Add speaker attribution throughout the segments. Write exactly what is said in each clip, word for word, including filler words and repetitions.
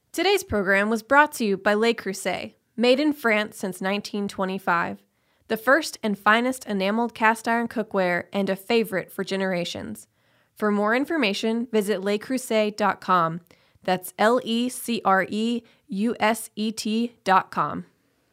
Speaker 1: Today's program was brought to you by Le Creuset, made in France since nineteen twenty-five. The first and finest enameled cast iron cookware and a favorite for generations. For more information, visit le creuset dot com. That's L E C R E U S E T dot com.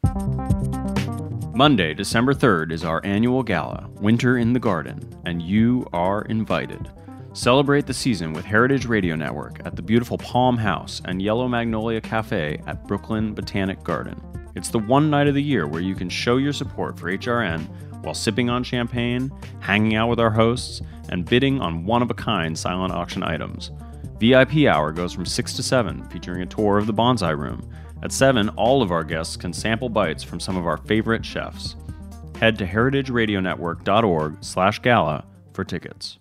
Speaker 2: Monday, December third is our annual gala, Winter in the Garden, and you are invited. Celebrate the season with Heritage Radio Network at the beautiful Palm House and Yellow Magnolia Cafe at Brooklyn Botanic Garden. It's the one night of the year where you can show your support for H R N while sipping on champagne, hanging out with our hosts, and bidding on one-of-a-kind silent auction items. V I P hour goes from six to seven, featuring a tour of the Bonsai Room. At seven, all of our guests can sample bites from some of our favorite chefs. Head to heritage radio network dot org slash gala for tickets.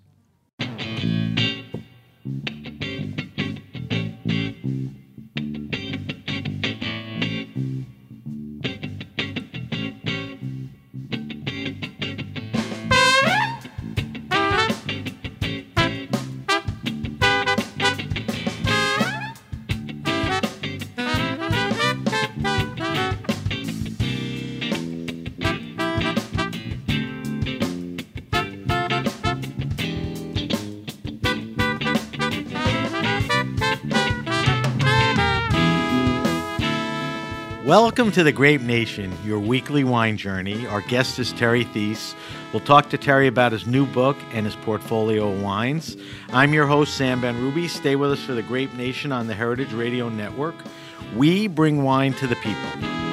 Speaker 3: Welcome to the Grape Nation, your weekly wine journey. Our guest is Terry Thies. We'll talk to Terry about his new book and his portfolio of wines. I'm your host, Sam Ben-Ruby. Stay with us for the Grape Nation on the Heritage Radio Network. We bring wine to the people.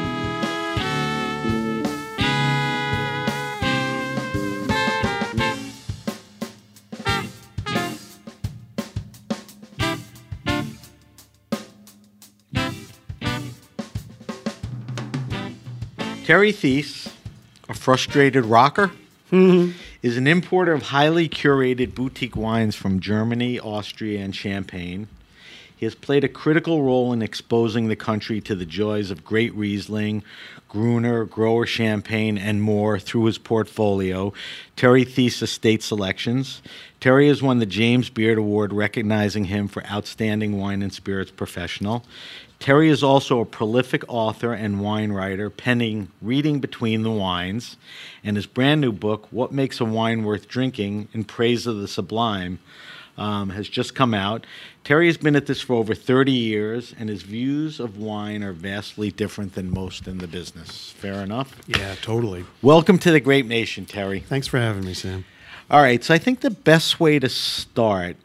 Speaker 3: Terry Thies, a frustrated rocker, mm-hmm. is an importer of highly curated boutique wines from Germany, Austria, and Champagne. He has played a critical role in exposing the country to the joys of great Riesling, Gruner, Grower Champagne, and more through his portfolio, Terry Thies Estate Selections. Terry has won the James Beard Award, recognizing him for Outstanding Wine and Spirits Professional. Terry is also a prolific author and wine writer, penning Reading Between the Wines, and his brand new book, What Makes a Wine Worth Drinking, in Praise of the Sublime, um, has just come out. Terry has been at this for over thirty years, and his views of wine are vastly different than most in the business. Fair enough?
Speaker 4: Yeah, totally.
Speaker 3: Welcome to the Grape Nation, Terry.
Speaker 4: Thanks for having me, Sam.
Speaker 3: All right, so I think the best way to start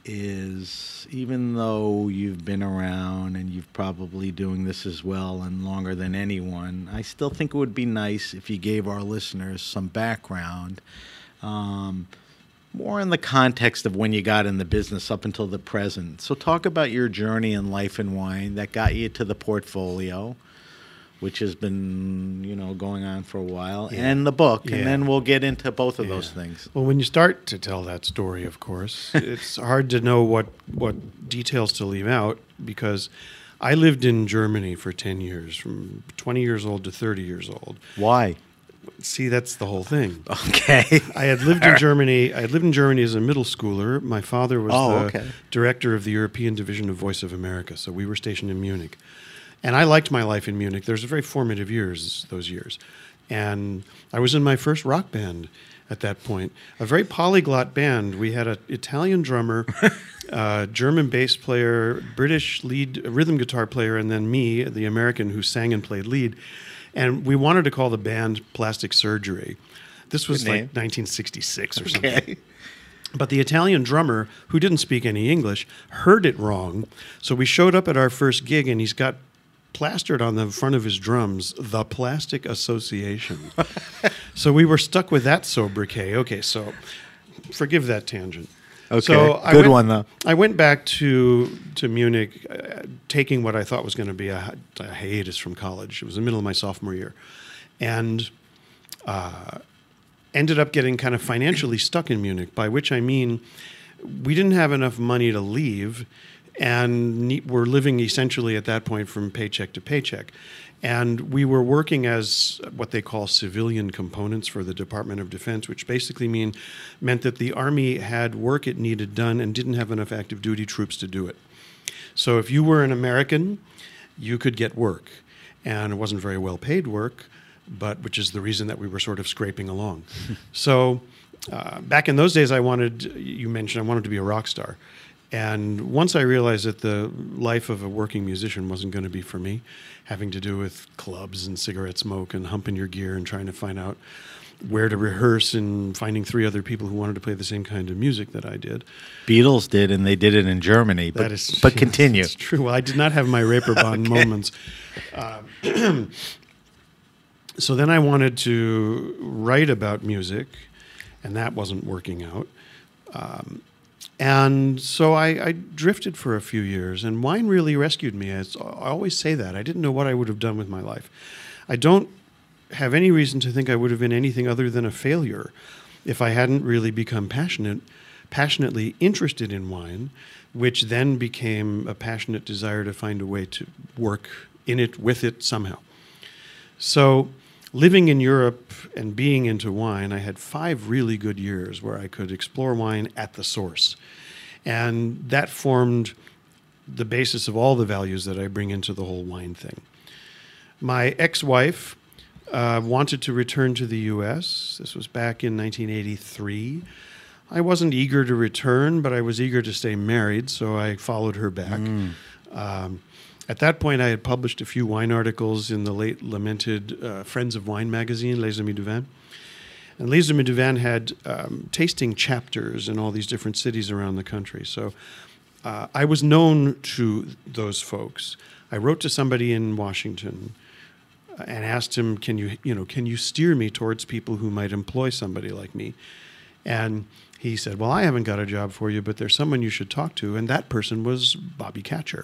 Speaker 3: is, even though you've been around and you've probably doing this as well and longer than anyone, I still think it would be nice if you gave our listeners some background, um, more in the context of when you got in the business up until the present. So talk about your journey in life and wine that got you to the portfolio, which has been, you know, going on for a while, yeah. and the book, yeah. and then we'll get into both of yeah. those things.
Speaker 4: Well, when you start to tell that story, of course, it's hard to know what, what details to leave out, because I lived in Germany for ten years, from twenty years old to thirty years old.
Speaker 3: Why?
Speaker 4: See, that's the whole thing.
Speaker 3: Okay.
Speaker 4: I had lived in Germany. I had lived in Germany as a middle schooler. My father was
Speaker 3: oh,
Speaker 4: the
Speaker 3: okay.
Speaker 4: director of the European division of Voice of America, so we were stationed in Munich. And I liked my life in Munich. There's a very formative years, those years. And I was in my first rock band at that point, a very polyglot band. We had an Italian drummer, uh, German bass player, British lead rhythm guitar player, and then me, the American who sang and played lead. And we wanted to call the band Plastic Surgery. This was like nineteen sixty-six or something.
Speaker 3: Okay.
Speaker 4: But the Italian drummer, who didn't speak any English, heard it wrong. So we showed up at our first gig, and he's got plastered on the front of his drums, the Plastic Association. So we were stuck with that sobriquet. Okay, so forgive that tangent.
Speaker 3: Okay,
Speaker 4: so I
Speaker 3: good
Speaker 4: went,
Speaker 3: one, though.
Speaker 4: I went back to to Munich, uh, taking what I thought was going to be a, a hiatus from college. It was the middle of my sophomore year. And uh, ended up getting kind of financially stuck in Munich, by which I mean we didn't have enough money to leave, and we're living essentially at that point from paycheck to paycheck. And we were working as what they call civilian components for the Department of Defense, which basically mean meant that the Army had work it needed done and didn't have enough active duty troops to do it. So if you were an American you could get work. And it wasn't very well paid work, but which is the reason that we were sort of scraping along. So uh, back in those days, I wanted, you mentioned, I wanted to be a rock star. And once I realized that the life of a working musician wasn't going to be for me, having to do with clubs and cigarette smoke and humping your gear and trying to find out where to rehearse and finding three other people who wanted to play the same kind of music that I did.
Speaker 3: Beatles did, and they did it in Germany. But,
Speaker 4: That is,
Speaker 3: but continue.
Speaker 4: It's true. Well, I did not have my Raperbahn
Speaker 3: Okay.
Speaker 4: moments. Uh, so then I wanted to write about music, and that wasn't working out. Um, and so I, I drifted for a few years, and wine really rescued me. As I always say that. I didn't know what I would have done with my life. I don't have any reason to think I would have been anything other than a failure if I hadn't really become passionate, passionately interested in wine, which then became a passionate desire to find a way to work in it, with it somehow. So living in Europe and being into wine, I had five really good years where I could explore wine at the source. And that formed the basis of all the values that I bring into the whole wine thing. My ex-wife Uh, wanted to return to the U S. This was back in nineteen eighty-three. I wasn't eager to return, but I was eager to stay married, so I followed her back.
Speaker 3: Mm.
Speaker 4: Um, at that point, I had published a few wine articles in the late lamented uh, Friends of Wine magazine, Les Amis du Vin. And Les Amis du Vin had um, tasting chapters in all these different cities around the country. So uh, I was known to those folks. I wrote to somebody in Washington and asked him, "Can you, you know, can you steer me towards people who might employ somebody like me?" And he said, "Well, I haven't got a job for you, but there's someone you should talk to." And that person was Bobby Catcher.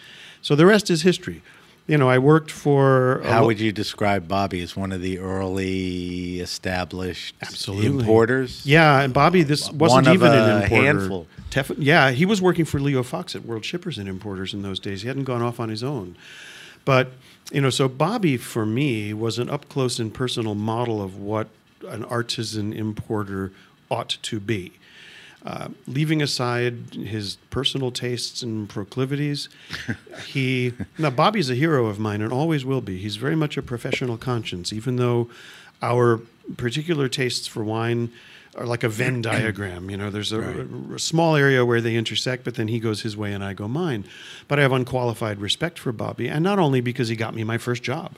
Speaker 4: So the rest is history. You know, I worked for.
Speaker 3: How would you describe Bobby as one of the early established
Speaker 4: Absolutely.
Speaker 3: importers?
Speaker 4: Yeah, and Bobby, this wasn't
Speaker 3: One of
Speaker 4: even
Speaker 3: a
Speaker 4: an importer.
Speaker 3: handful.
Speaker 4: Tef- yeah, he was working for Leo Fox at World Shippers and Importers in those days. He hadn't gone off on his own. But, you know, so Bobby, for me, was an up-close and personal model of what an artisan importer ought to be. Uh, leaving aside his personal tastes and proclivities, he... Now, Bobby's a hero of mine and always will be. He's very much a professional conscience, even though our particular tastes for wine are like a Venn diagram. You know, there's a,
Speaker 3: Right.
Speaker 4: a, a small area where they intersect, but then he goes his way and I go mine. But I have unqualified respect for Bobby, and not only because he got me my first job.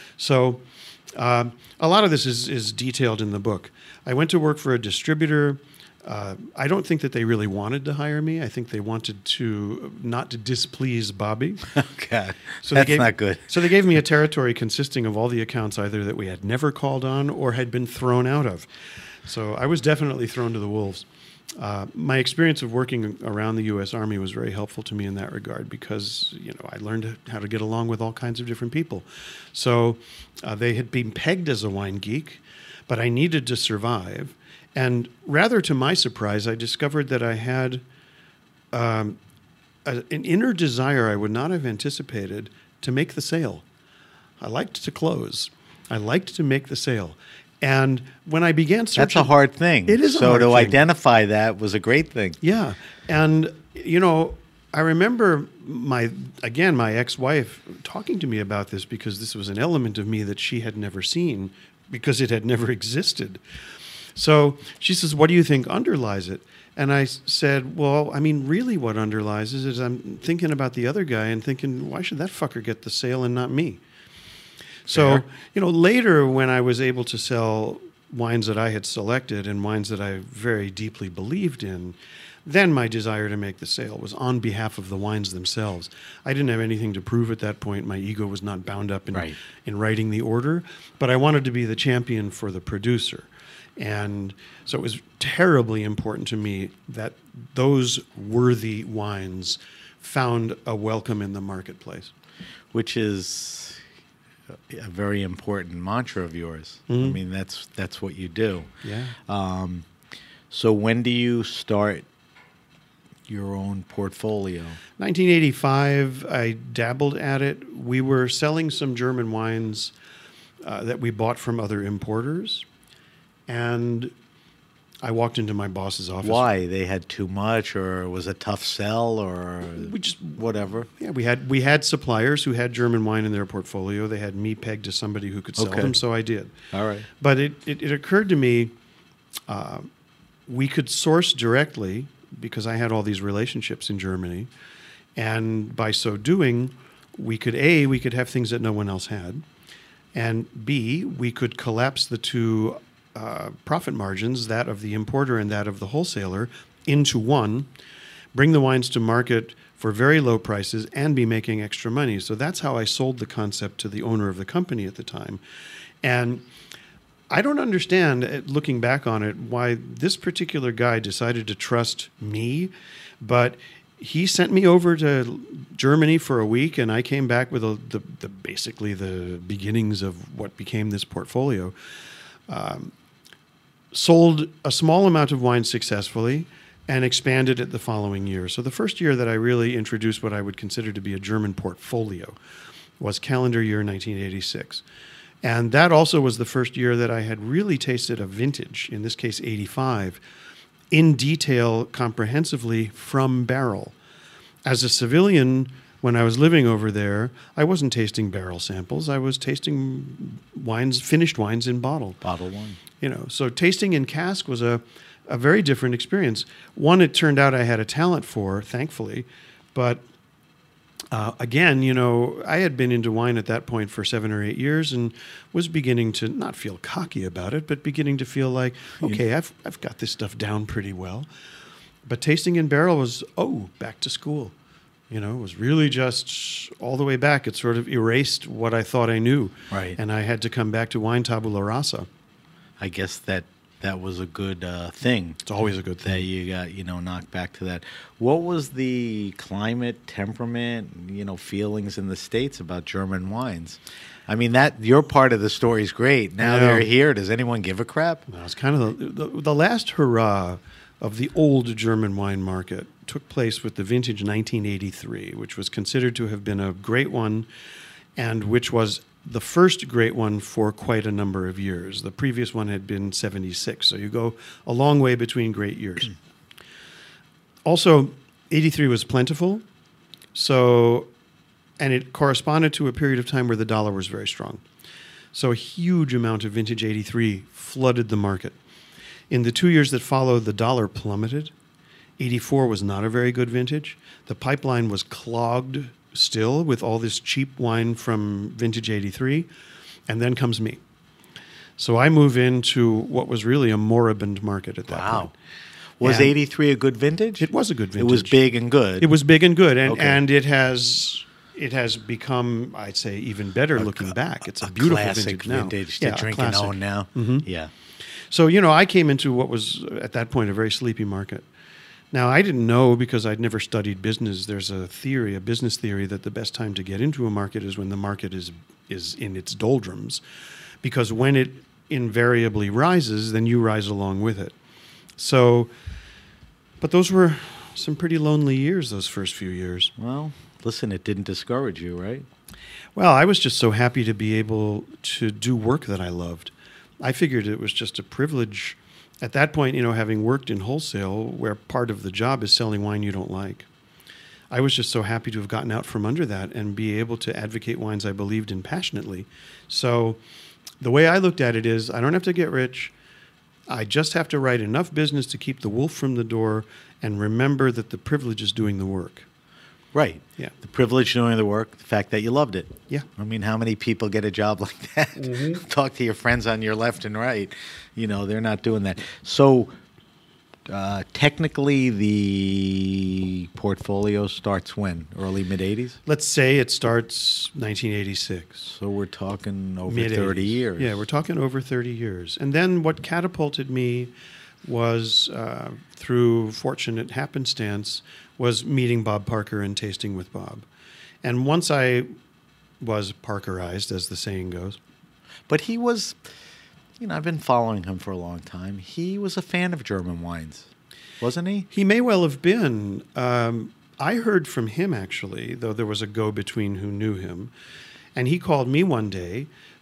Speaker 4: So uh, a lot of this is, is detailed in the book. I went to work for a distributor. Uh, I don't think that they really wanted to hire me. I think they wanted to not to displease Bobby.
Speaker 3: Okay,
Speaker 4: So they
Speaker 3: that's
Speaker 4: gave-
Speaker 3: not good.
Speaker 4: So they gave me a territory consisting of all the accounts either that we had never called on or had been thrown out of. So I was definitely thrown to the wolves. Uh, my experience of working around the U S Army was very helpful to me in that regard because, you know, I learned how to get along with all kinds of different people. So uh, they had been pegged as a wine geek, but I needed to survive. And rather to my surprise, I discovered that I had um, a, an inner desire I would not have anticipated to make the sale. I liked to close. I liked to make the sale. And when I began searching...
Speaker 3: That's a hard thing.
Speaker 4: It is a
Speaker 3: so
Speaker 4: hard
Speaker 3: to
Speaker 4: thing.
Speaker 3: identify that was a great thing.
Speaker 4: Yeah. And, you know, I remember my, again, my ex-wife talking to me about this because this was an element of me that she had never seen because it had never existed. So she says, "What do you think underlies it?" And I s- said, "Well, I mean, really what underlies it is I'm thinking about the other guy and thinking, why should that fucker get the sale and not me?" So,
Speaker 3: Fair.
Speaker 4: you know, later when I was able to sell wines that I had selected and wines that I very deeply believed in, then my desire to make the sale was on behalf of the wines themselves. I didn't have anything to prove at that point. My ego was not bound up in,
Speaker 3: Right.
Speaker 4: in writing the order, but I wanted to be the champion for the producer. And so it was terribly important to me that those worthy wines found a welcome in the marketplace.
Speaker 3: Which is a very important mantra of yours. I
Speaker 4: Mhm.
Speaker 3: mean, that's that's what you do.
Speaker 4: Yeah.
Speaker 3: Um, so when do you start your own portfolio?
Speaker 4: nineteen eighty-five, I dabbled at it. We were selling some German wines uh, that we bought from other importers. And I walked into my boss's office.
Speaker 3: Why? They had too much, or it was a tough sell, or
Speaker 4: We just
Speaker 3: whatever?
Speaker 4: Yeah, we had we had suppliers who had German wine in their portfolio. They had me pegged to somebody who could sell
Speaker 3: Okay.
Speaker 4: them, so I did.
Speaker 3: All right.
Speaker 4: But it, it, it occurred to me uh, we could source directly because I had all these relationships in Germany. And by so doing, we could, A, we could have things that no one else had. And B, we could collapse the two uh, profit margins, that of the importer and that of the wholesaler, into one, bring the wines to market for very low prices and be making extra money. So that's how I sold the concept to the owner of the company at the time. And I don't understand, uh, looking back on it, why this particular guy decided to trust me, but he sent me over to Germany for a week, and I came back with a, the, the basically the beginnings of what became this portfolio. Um, sold a small amount of wine successfully and expanded it the following year. So the first year that I really introduced what I would consider to be a German portfolio was calendar year nineteen eighty-six. And that also was the first year that I had really tasted a vintage, in this case eighty-five, in detail, comprehensively from barrel. As a civilian, when I was living over there, I wasn't tasting barrel samples. I was tasting wines, finished wines in bottle.
Speaker 3: Bottle one.
Speaker 4: You know, so tasting in cask was a, a very different experience. One, it turned out I had a talent for, thankfully, but uh, again, you know, I had been into wine at that point for seven or eight years and was beginning to not feel cocky about it, but beginning to feel like, okay, I've I've got this stuff down pretty well. But tasting in barrel was, oh, back to school. You know, it was really just all the way back. It sort of erased what I thought I knew.
Speaker 3: Right.
Speaker 4: And I had to come back to wine tabula rasa.
Speaker 3: I guess that that was a good uh, thing.
Speaker 4: It's always a good
Speaker 3: That
Speaker 4: thing.
Speaker 3: you got, you know, knocked back to that. What was the climate, temperament, you know, feelings in the States about German wines? I mean, that your part of the story is great. Now
Speaker 4: I know.
Speaker 3: they're here. Does anyone give a crap?
Speaker 4: No, it's kind of the, the, the last hurrah of the old German wine market took place with the vintage nineteen eighty-three, which was considered to have been a great one and which was the first great one for quite a number of years. The previous one had been seventy-six, so you go a long way between great years. Also, eighty-three was plentiful, so and it corresponded to a period of time where the dollar was very strong. So a huge amount of vintage eighty-three flooded the market. In the two years that followed, the dollar plummeted. eighty-four was not a very good vintage. The pipeline was clogged still with all this cheap wine from vintage eighty-three. And then comes me. So I move into what was really a moribund market at that
Speaker 3: Wow.
Speaker 4: point.
Speaker 3: Was
Speaker 4: And
Speaker 3: eighty-three a good vintage?
Speaker 4: It was a good
Speaker 3: It was
Speaker 4: vintage.
Speaker 3: big and good.
Speaker 4: It was big and good, and,
Speaker 3: Okay.
Speaker 4: and it has it has become, I'd say, even better looking back. It's a, beautiful
Speaker 3: classic
Speaker 4: vintage now.
Speaker 3: vintage to
Speaker 4: Yeah, a
Speaker 3: drink and
Speaker 4: classic.
Speaker 3: own now.
Speaker 4: Mhm.
Speaker 3: Yeah.
Speaker 4: So, you know, I came into what was at that point a very sleepy market. Now, I didn't know because I'd never studied business. There's a theory, a business theory, that the best time to get into a market is when the market is is in its doldrums, because when it invariably rises, then you rise along with it. So, but those were some pretty lonely years, those first few years.
Speaker 3: Well, listen, it didn't discourage you, right?
Speaker 4: Well, I was just so happy to be able to do work that I loved. I figured it was just a privilege at that point, you know, having worked in wholesale where part of the job is selling wine you don't like. I was just so happy to have gotten out from under that and be able to advocate wines I believed in passionately. So the way I looked at it is I don't have to get rich. I just have to write enough business to keep the wolf from the door and remember that the privilege is doing the work.
Speaker 3: Right.
Speaker 4: Yeah.
Speaker 3: The privilege of doing the work, the fact that you loved it.
Speaker 4: Yeah.
Speaker 3: I mean, how many people get a job like that?
Speaker 4: Mm-hmm.
Speaker 3: Talk to your friends on your left and right. You know, they're not doing that. So uh, technically, the portfolio starts when? Early, mid-eighties?
Speaker 4: Let's say it starts nineteen eighty-six.
Speaker 3: So we're talking over
Speaker 4: Mid-eighties.
Speaker 3: thirty years.
Speaker 4: Yeah, we're talking over thirty years. And then what catapulted me was, uh, through fortunate happenstance, was meeting Bob Parker and tasting with Bob. And once I was Parkerized, as the saying goes.
Speaker 3: But he was, you know, I've been following him for a long time. He was a fan of German wines, wasn't he?
Speaker 4: He may well have been. Um, I heard from him, actually, though there was a go-between who knew him. And he called me one day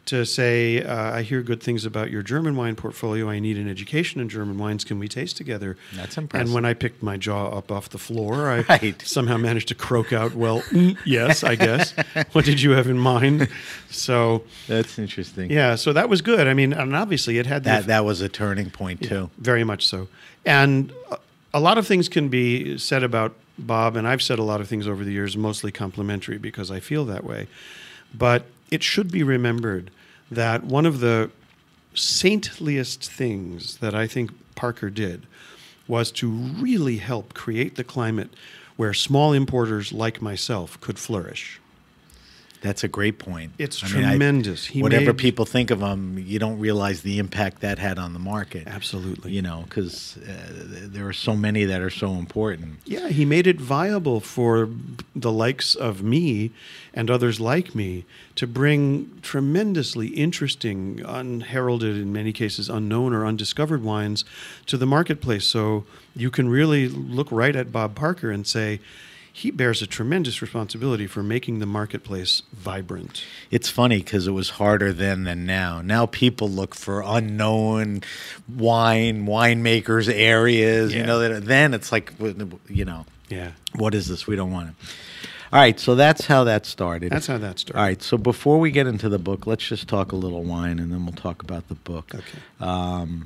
Speaker 4: to say, uh, I hear good things about your German wine portfolio. I need an education in German wines. Can we taste together?
Speaker 3: That's impressive.
Speaker 4: And when I picked my jaw up off the floor, I
Speaker 3: Right.
Speaker 4: somehow managed to croak out, well, mm, yes, I guess. What did you have in mind? So,
Speaker 3: That's interesting.
Speaker 4: yeah, so that was good. I mean, and obviously it had the
Speaker 3: That that was a turning point too.
Speaker 4: very much so. And a- a lot of things can be said about Bob, and I've said a lot of things over the years, mostly complimentary because I feel that way. But it should be remembered that one of the saintliest things that I think Parker did was to really help create the climate where small importers like myself could flourish.
Speaker 3: That's a great point.
Speaker 4: It's
Speaker 3: I mean, I-
Speaker 4: tremendous. He
Speaker 3: whatever
Speaker 4: made-
Speaker 3: people think of him, you don't realize the impact that had on the market.
Speaker 4: Absolutely.
Speaker 3: You know, because uh, there are so many that are so important.
Speaker 4: Yeah, he made it viable for the likes of me and others like me to bring tremendously interesting, unheralded, in many cases unknown or undiscovered wines to the marketplace. So you can really look right at Bob Parker and say, he bears a tremendous responsibility for making the marketplace vibrant.
Speaker 3: It's funny because it was harder then than now. Now people look for unknown wine, winemakers, areas. You
Speaker 4: Yeah.
Speaker 3: know, that then it's like, you know,
Speaker 4: Yeah,
Speaker 3: what is this? We don't want it. All right, so that's how that started.
Speaker 4: that's how that started.
Speaker 3: All right, so before we get into the book, let's just talk a little wine, and then we'll talk about the book.
Speaker 4: Okay.
Speaker 3: Um,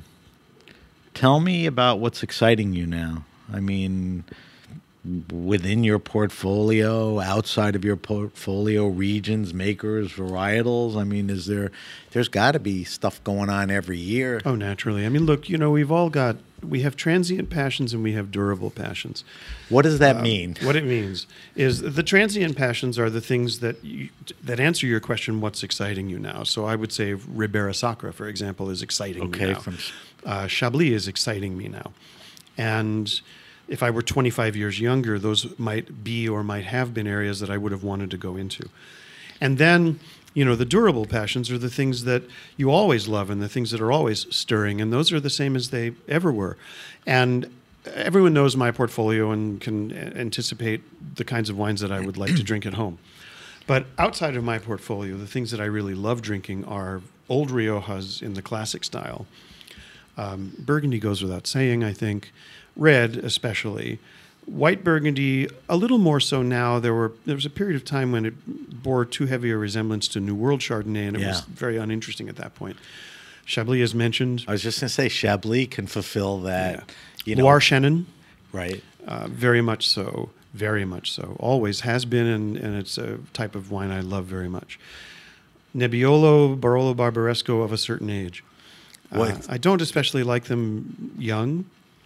Speaker 3: tell me about what's exciting you now. I mean, within your portfolio, outside of your portfolio, regions, makers, varietals. I mean, is there? There's got to be stuff going on every year.
Speaker 4: Oh, naturally. I mean, look, you know, we've all got, we have transient passions and we have durable passions.
Speaker 3: What does that
Speaker 4: Um,
Speaker 3: mean?
Speaker 4: What it means is the transient passions are the things that you, that answer your question, what's exciting you now? So I would say Ribera Sacra, for example, is exciting
Speaker 3: Okay,
Speaker 4: me now.
Speaker 3: from-
Speaker 4: Uh, Chablis is exciting me now. And if I were twenty-five years younger, those might be or might have been areas that I would have wanted to go into. And then, you know, the durable passions are the things that you always love and the things that are always stirring, and those are the same as they ever were. And everyone knows my portfolio and can anticipate the kinds of wines that I would like to drink at home. But outside of my portfolio, the things that I really love drinking are old Riojas in the classic style. Um, Burgundy goes without saying, I think. Red, especially. White Burgundy, a little more so now. There were there was a period of time when it bore too heavy a resemblance to New World Chardonnay, and it
Speaker 3: Yeah.
Speaker 4: was very uninteresting at that point. Chablis, as mentioned.
Speaker 3: I was just going to say Chablis can fulfill that.
Speaker 4: Yeah.
Speaker 3: You know,
Speaker 4: Loire Chenin,
Speaker 3: right?
Speaker 4: uh, very much so. Very much so. Always has been, and, and it's a type of wine I love very much. Nebbiolo, Barolo Barbaresco of a certain age. Uh,
Speaker 3: What?
Speaker 4: I don't especially like them young,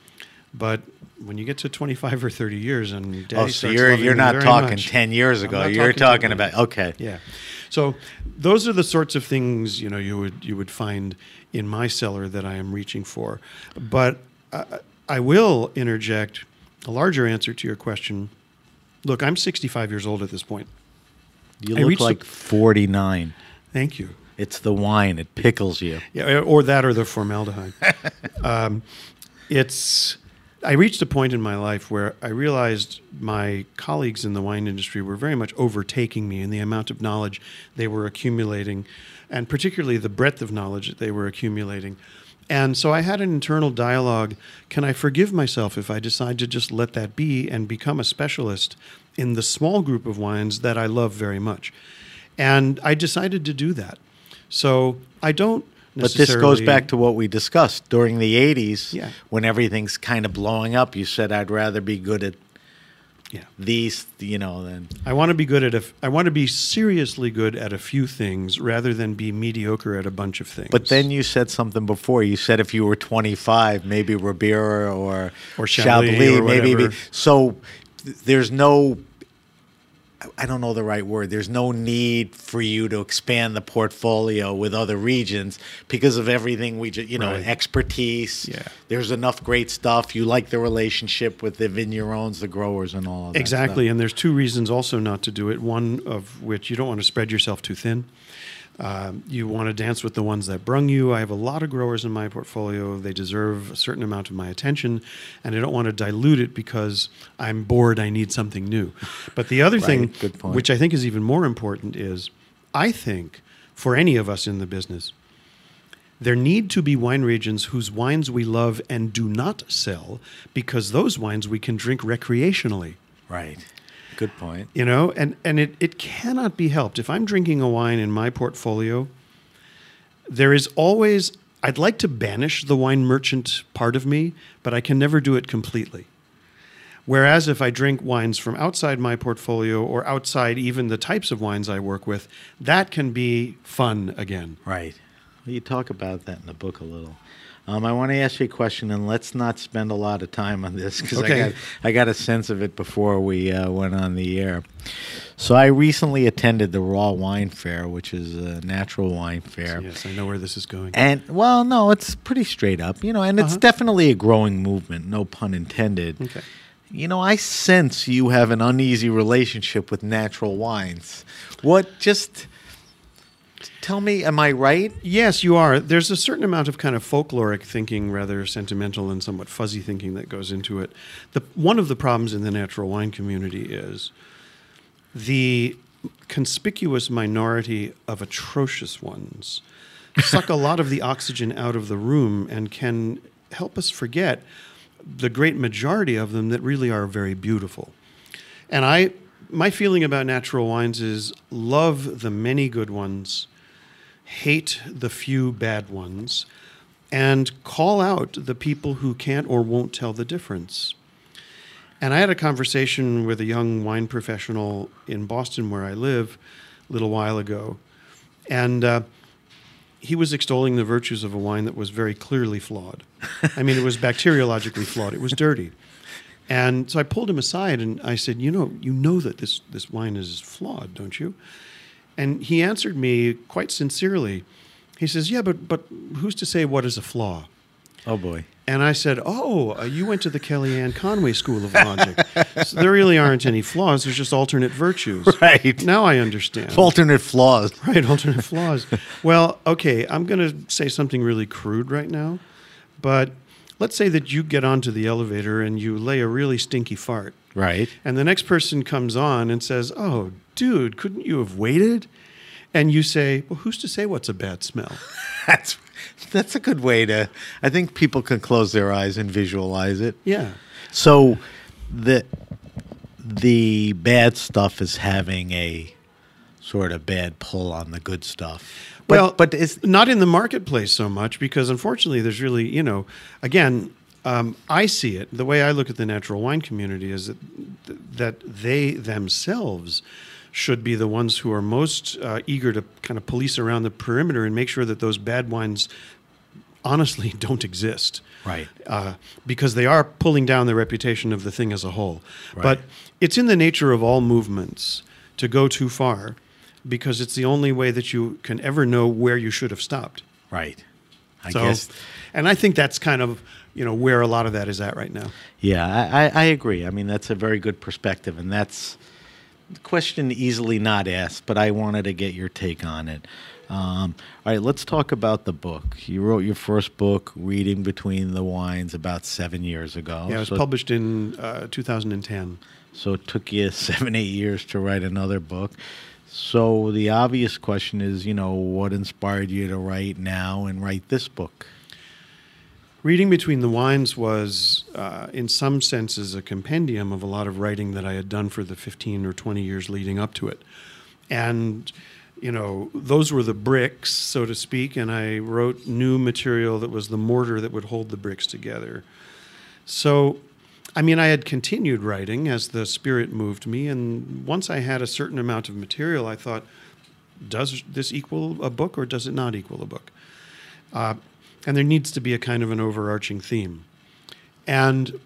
Speaker 4: but when you get to twenty-five or thirty years and Daddy
Speaker 3: Oh, so
Speaker 4: starts
Speaker 3: you're
Speaker 4: loving
Speaker 3: you're
Speaker 4: them
Speaker 3: not
Speaker 4: very
Speaker 3: talking
Speaker 4: much.
Speaker 3: ten years
Speaker 4: I'm
Speaker 3: ago.
Speaker 4: not
Speaker 3: You're
Speaker 4: talking
Speaker 3: talking
Speaker 4: ten
Speaker 3: about okay.
Speaker 4: Yeah. So those are the sorts of things, you know, you would you would find in my cellar that I am reaching for. But I, I will interject a larger answer to your question. Look, I'm sixty-five years old at this point.
Speaker 3: You
Speaker 4: I
Speaker 3: look
Speaker 4: reached
Speaker 3: like
Speaker 4: the-
Speaker 3: forty-nine.
Speaker 4: Thank you.
Speaker 3: It's the wine. It pickles you.
Speaker 4: Yeah, or that or the formaldehyde. um, it's. I reached a point in my life where I realized my colleagues in the wine industry were very much overtaking me in the amount of knowledge they were accumulating, and particularly the breadth of knowledge that they were accumulating. And so I had an internal dialogue. Can I forgive myself if I decide to just let that be and become a specialist in the small group of wines that I love very much? And I decided to do that. So I don't
Speaker 3: But this goes
Speaker 4: necessarily-
Speaker 3: back to what we discussed during the eighties
Speaker 4: Yeah.
Speaker 3: when everything's kind of blowing up. You said I'd rather be good at
Speaker 4: Yeah.
Speaker 3: these, you know, than
Speaker 4: I want to be good at a. I want to be seriously good at a few things rather than be mediocre at a bunch of things.
Speaker 3: But then you said something before. You said if you were twenty-five, maybe Ribera or
Speaker 4: Or Chablis or
Speaker 3: maybe.
Speaker 4: whatever.
Speaker 3: So th- there's no, I don't know the right word. There's no need for you to expand the portfolio with other regions because of everything we just, you know,
Speaker 4: Right.
Speaker 3: expertise.
Speaker 4: Yeah.
Speaker 3: There's enough great stuff. You like the relationship with the vignerons, the growers, and all of that
Speaker 4: exactly,
Speaker 3: stuff.
Speaker 4: and there's two reasons also not to do it. One of which you don't want to spread yourself too thin. Um, you want to dance with the ones that brung you. I have a lot of growers in my portfolio. They deserve a certain amount of my attention, and I don't want to dilute it because I'm bored. I need something new. But the other thing,
Speaker 3: Good point.
Speaker 4: which I think is even more important, is I think for any of us in the business. There need to be wine regions whose wines we love and do not sell, because those wines we can drink recreationally.
Speaker 3: Right. Good point.
Speaker 4: You know, and, and it, it cannot be helped. If I'm drinking a wine in my portfolio, there is always, I'd like to banish the wine merchant part of me, but I can never do it completely. Whereas if I drink wines from outside my portfolio or outside even the types of wines I work with, that can be fun again.
Speaker 3: Right. Well, you talk about that in the book a little. Um, I want to ask you a question, and let's not spend a lot of time on this because
Speaker 4: Okay.
Speaker 3: I got I got a sense of it before we uh, went on the air. So I recently attended the Raw Wine Fair, which is a natural wine fair.
Speaker 4: Yes, I know where this is going.
Speaker 3: And, well, no, it's pretty straight up, you know, and it's
Speaker 4: Uh-huh.
Speaker 3: definitely a growing movement, no pun intended.
Speaker 4: Okay.
Speaker 3: You know, I sense you have an uneasy relationship with natural wines. What, just tell me, am I right?
Speaker 4: Yes, you are. There's a certain amount of kind of folkloric thinking, rather sentimental and somewhat fuzzy thinking that goes into it. The, one of the problems in the natural wine community is the conspicuous minority of atrocious ones suck a lot of the oxygen out of the room and can help us forget the great majority of them that really are very beautiful. And I, my feeling about natural wines is love the many good ones, hate the few bad ones, and call out the people who can't or won't tell the difference. And I had a conversation with a young wine professional in Boston, where I live, a little while ago. And uh, he was extolling the virtues of a wine that was very clearly flawed. I mean, it was bacteriologically flawed. It was dirty. And so I pulled him aside and I said, you know, you know that this, this wine is flawed, don't you? And he answered me quite sincerely. He says, yeah, but but who's to say what is a flaw?
Speaker 3: Oh, boy.
Speaker 4: And I said, oh, uh, you went to the Kellyanne Conway School of Logic. So there really aren't any flaws. There's just alternate virtues.
Speaker 3: Right.
Speaker 4: Now I understand.
Speaker 3: Alternate flaws.
Speaker 4: Right, alternate flaws. Well, okay, I'm going to say something really crude right now. But let's say that you get onto the elevator and you lay a really stinky fart.
Speaker 3: Right.
Speaker 4: And the next person comes on and says, oh, dude, couldn't you have waited? And you say, well, who's to say what's a bad smell?
Speaker 3: That's that's a good way to, I think people can close their eyes and visualize it.
Speaker 4: Yeah.
Speaker 3: So the the bad stuff is having a sort of bad pull on the good stuff. But,
Speaker 4: Well,
Speaker 3: but is
Speaker 4: not in the marketplace so much, because unfortunately there's really, you know, again, um, I see it, the way I look at the natural wine community is that, that they themselves should be the ones who are most uh, eager to kind of police around the perimeter and make sure that those bad wines honestly don't exist.
Speaker 3: Right.
Speaker 4: Uh, because they are pulling down the reputation of the thing as a whole.
Speaker 3: Right.
Speaker 4: But it's in the nature of all movements to go too far, because it's the only way that you can ever know where you should have stopped.
Speaker 3: right. I
Speaker 4: So,
Speaker 3: guess.
Speaker 4: and I think that's kind of, you know, where a lot of that is at right now.
Speaker 3: Yeah, I, I, I agree. I mean, that's a very good perspective, and that's a question easily not asked, but I wanted to get your take on it. Um, all right, let's talk about the book. You wrote your first book, Reading Between the Wines, about seven years ago.
Speaker 4: Yeah, it was
Speaker 3: so,
Speaker 4: published in uh, two thousand ten.
Speaker 3: so it took you seven, eight years to write another book. So the obvious question is, you know, what inspired you to write now and write this book?
Speaker 4: Reading Between the Wines was, uh, in some senses, a compendium of a lot of writing that I had done for the fifteen or twenty years leading up to it. And, you know, those were the bricks, so to speak, and I wrote new material that was the mortar that would hold the bricks together. So, I mean, I had continued writing as the spirit moved me, and once I had a certain amount of material, I thought, does this equal a book or does it not equal a book? Uh, and there needs to be a kind of an overarching theme. And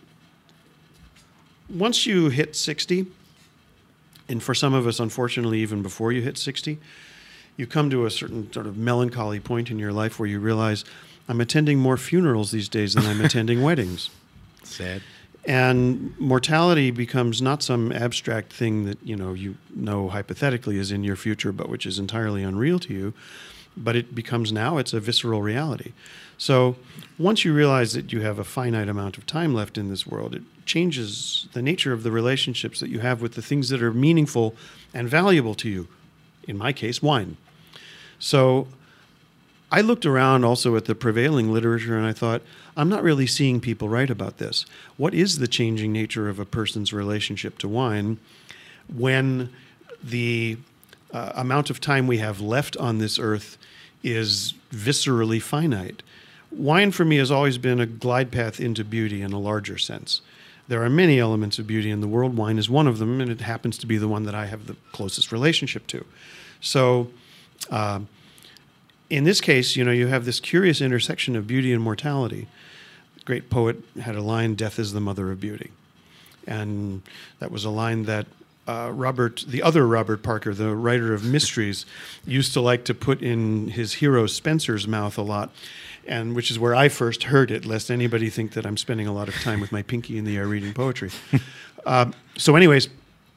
Speaker 4: once you hit sixty, and for some of us, unfortunately, even before you hit sixty, you come to a certain sort of melancholy point in your life where you realize, I'm attending more funerals these days than I'm attending weddings.
Speaker 3: Sad.
Speaker 4: And mortality becomes not some abstract thing that, you know, you know hypothetically is in your future, but which is entirely unreal to you. But it becomes now, it's a visceral reality. So once you realize that you have a finite amount of time left in this world, it changes the nature of the relationships that you have with the things that are meaningful and valuable to you. In my case, wine. So I looked around also at the prevailing literature and I thought, I'm not really seeing people write about this. What is the changing nature of a person's relationship to wine when the uh, amount of time we have left on this earth is viscerally finite? Wine for me has always been a glide path into beauty in a larger sense. There are many elements of beauty in the world. Wine is one of them, and it happens to be the one that I have the closest relationship to. So uh, in this case, you know, you have this curious intersection of beauty and mortality. The great poet had a line, "Death is the mother of beauty." And that was a line that uh, Robert, the other Robert Parker, the writer of mysteries, used to like to put in his hero Spencer's mouth a lot. And which is where I first heard it, lest anybody think that I'm spending a lot of time with my pinky in the air reading poetry. uh, so anyways,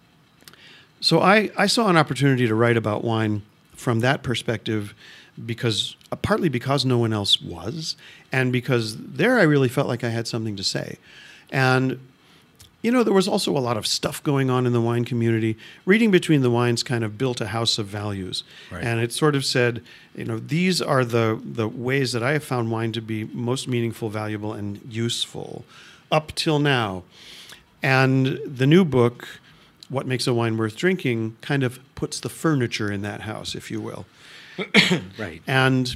Speaker 4: so I, I saw an opportunity to write about wine from that perspective because uh, partly because no one else was, and because there I really felt like I had something to say. And you know, there was also a lot of stuff going on in the wine community. Reading Between the Wines kind of built a house of values. Right. And it sort of said, you know, these are the, the ways that I have found wine to be most meaningful, valuable, and useful up till now. And the new book, What Makes a Wine Worth Drinking, kind of puts the furniture in that house, if you will.
Speaker 3: Right.
Speaker 4: And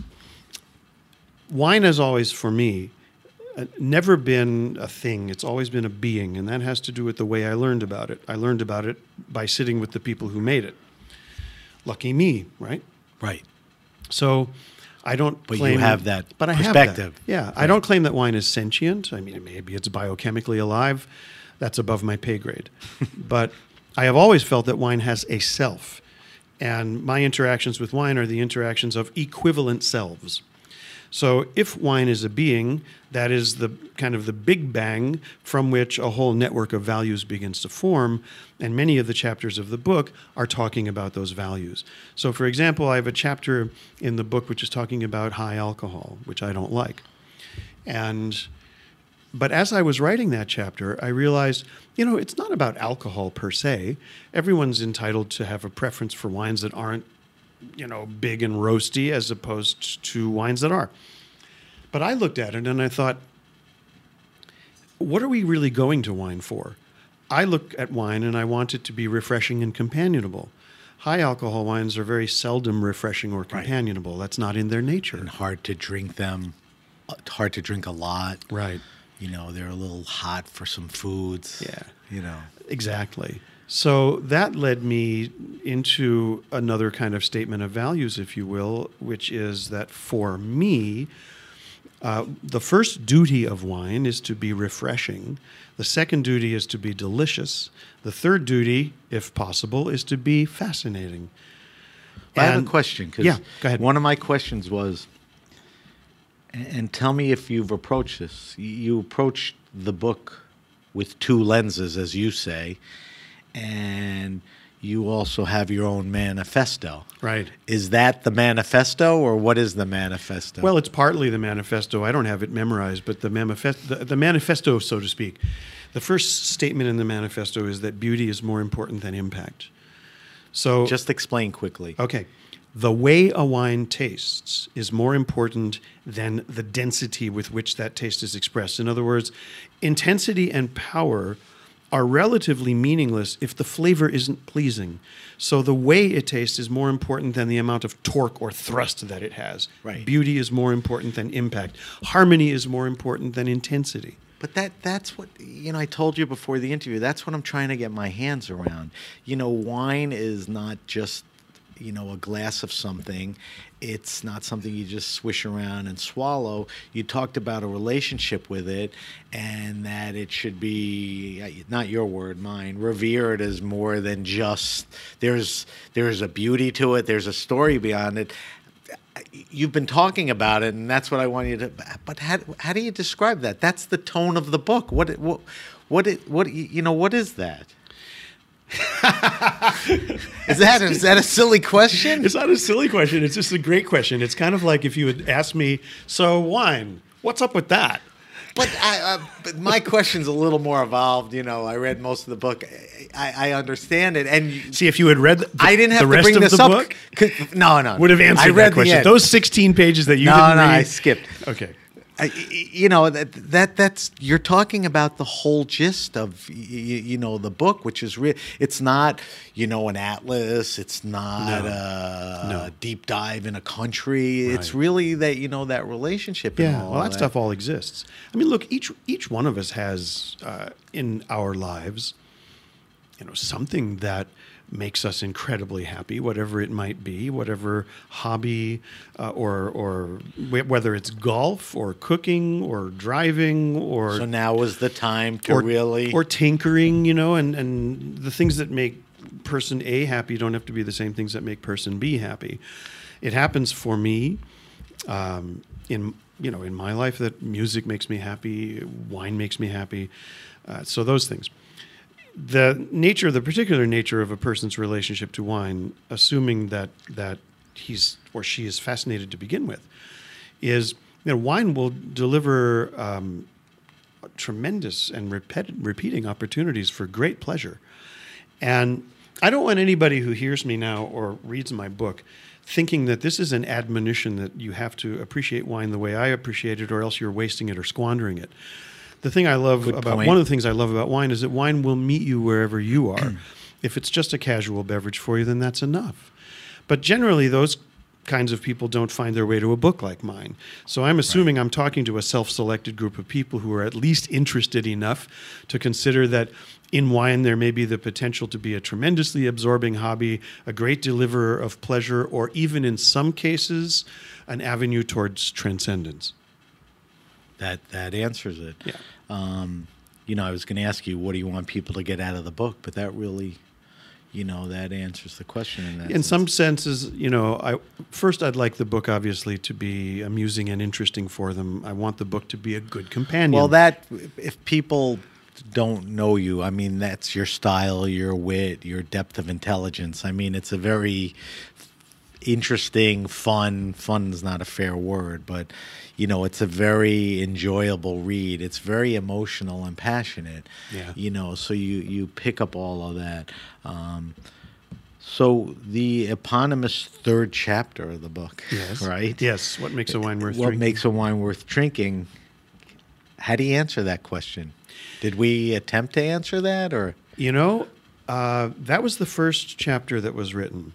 Speaker 4: wine has always, for me, Uh, never been a thing. It's always been a being, and that has to do with the way I learned about it. I learned about it by sitting with the people who made it. Lucky me, right?
Speaker 3: Right.
Speaker 4: So I don't
Speaker 3: but
Speaker 4: claim...
Speaker 3: you have that
Speaker 4: but I
Speaker 3: perspective.
Speaker 4: Have that. Yeah. Right. I don't claim that wine is sentient. I mean, maybe it's biochemically alive. That's above my pay grade. But I have always felt that wine has a self, and my interactions with wine are the interactions of equivalent selves. So if wine is a being, that is the kind of the big bang from which a whole network of values begins to form, and many of the chapters of the book are talking about those values. So for example, I have a chapter in the book which is talking about high alcohol, which I don't like. And but as I was writing that chapter, I realized, you know, it's not about alcohol per se. Everyone's entitled to have a preference for wines that aren't, you know, big and roasty as opposed to wines that are. But I looked at it and I thought, what are we really going to wine for? I look at wine and I want it to be refreshing and companionable. High alcohol wines are very seldom refreshing or companionable. Right. That's not in their nature.
Speaker 3: And hard to drink them. It's hard to drink a lot.
Speaker 4: Right.
Speaker 3: You know, they're a little hot for some foods.
Speaker 4: Yeah.
Speaker 3: You know.
Speaker 4: Exactly. So that led me into another kind of statement of values, if you will, which is that for me, uh, the first duty of wine is to be refreshing. The second duty is to be delicious. The third duty, if possible, is to be fascinating.
Speaker 3: I have a question. 'Cause
Speaker 4: yeah, go ahead.
Speaker 3: One of my questions was, and tell me if you've approached this. You approached the book with two lenses, as you say, and you also have your own manifesto.
Speaker 4: Right.
Speaker 3: Is that the manifesto, or what is the manifesto?
Speaker 4: Well, it's partly the manifesto. I don't have it memorized, but the manifesto, the, the manifesto, so to speak, the first statement in the manifesto is that beauty is more important than impact. So
Speaker 3: just explain quickly.
Speaker 4: Okay. The way a wine tastes is more important than the density with which that taste is expressed. In other words, intensity and power are relatively meaningless if the flavor isn't pleasing. So the way it tastes is more important than the amount of torque or thrust that it has.
Speaker 3: Right.
Speaker 4: Beauty is more important than impact. Harmony is more important than intensity.
Speaker 3: But that that's what, you know, I told you before the interview, that's what I'm trying to get my hands around. You know, wine is not just, you know, a glass of something. It's not something you just swish around and swallow. You talked about a relationship with it, and that it should be, not your word, mine, revered as more than just, there's there's a beauty to it, there's a story beyond it. You've been talking about it, and that's what I want you to, but how, how do you describe that? That's the tone of the book. What, what, what, what you know, what is that? is that is that a silly question?
Speaker 4: It's not a silly question. It's just a great question. It's kind of like if you had asked me, so wine, what's up with that?
Speaker 3: But, I, uh, but my question's a little more evolved. You know, I read most of the book. I, I understand it, and you,
Speaker 4: See, if you had read the,
Speaker 3: I didn't have
Speaker 4: the
Speaker 3: to
Speaker 4: rest
Speaker 3: bring
Speaker 4: of
Speaker 3: this
Speaker 4: the
Speaker 3: up.
Speaker 4: book,
Speaker 3: Could- No, no,
Speaker 4: would have answered
Speaker 3: I read
Speaker 4: that
Speaker 3: the
Speaker 4: question.
Speaker 3: end.
Speaker 4: Those sixteen pages that you
Speaker 3: no,
Speaker 4: didn't
Speaker 3: no,
Speaker 4: read.
Speaker 3: I skipped.
Speaker 4: Okay.
Speaker 3: I, you know that that that's you're talking about the whole gist of you, you know the book, which is real. It's not you know an atlas. It's not
Speaker 4: No.
Speaker 3: a
Speaker 4: No.
Speaker 3: deep dive in a country. It's
Speaker 4: Right.
Speaker 3: really that you know that relationship. and
Speaker 4: Yeah,
Speaker 3: all
Speaker 4: well, that
Speaker 3: that
Speaker 4: stuff all exists. I mean, look, each each one of us has uh, in our lives, you know, something that makes us incredibly happy, whatever it might be, whatever hobby, uh, or or wh- whether it's golf or cooking or driving or
Speaker 3: So now was the time to
Speaker 4: or,
Speaker 3: really
Speaker 4: or tinkering, you know, and, and the things that make person A happy don't have to be the same things that make person B happy. It happens for me um, in you know in my life that music makes me happy, wine makes me happy, uh, so those things. The nature, the particular nature of a person's relationship to wine, assuming that that he's or she is fascinated to begin with, is you know wine will deliver um, tremendous and repeat, repeating opportunities for great pleasure. And I don't want anybody who hears me now or reads my book thinking that this is an admonition that you have to appreciate wine the way I appreciate it, or else you're wasting it or squandering it. The thing I love
Speaker 3: Good
Speaker 4: about
Speaker 3: point.
Speaker 4: one of the things I love about wine is that wine will meet you wherever you are. If it's just a casual beverage for you, then that's enough. But generally, those kinds of people don't find their way to a book like mine. So I'm assuming I'm talking to a self-selected group of people who are at least interested enough to consider that in wine there may be the potential to be a tremendously absorbing hobby, a great deliverer of pleasure, or even in some cases, an avenue towards transcendence.
Speaker 3: that that answers it.
Speaker 4: Yeah.
Speaker 3: Um, you know, I was going to ask you, what do you want people to get out of the book? But that really, you know, that answers the question. In, that
Speaker 4: In
Speaker 3: sense.
Speaker 4: some senses, you know, I first I'd like the book obviously to be amusing and interesting for them. I want the book to be a good companion.
Speaker 3: Well, that if people don't know you, I mean, that's your style, your wit, your depth of intelligence. I mean, it's a very interesting, fun. Fun is not a fair word, but you know, it's a very enjoyable read. It's very emotional and passionate.
Speaker 4: Yeah.
Speaker 3: You know, so you you pick up all of that. Um, so the eponymous third chapter of the book,
Speaker 4: yes,
Speaker 3: right?
Speaker 4: Yes. What makes a wine worth
Speaker 3: What
Speaker 4: drinking?
Speaker 3: makes a wine worth drinking? How do you answer that question? Did we attempt to answer that, or
Speaker 4: You know, uh, that was the first chapter that was written.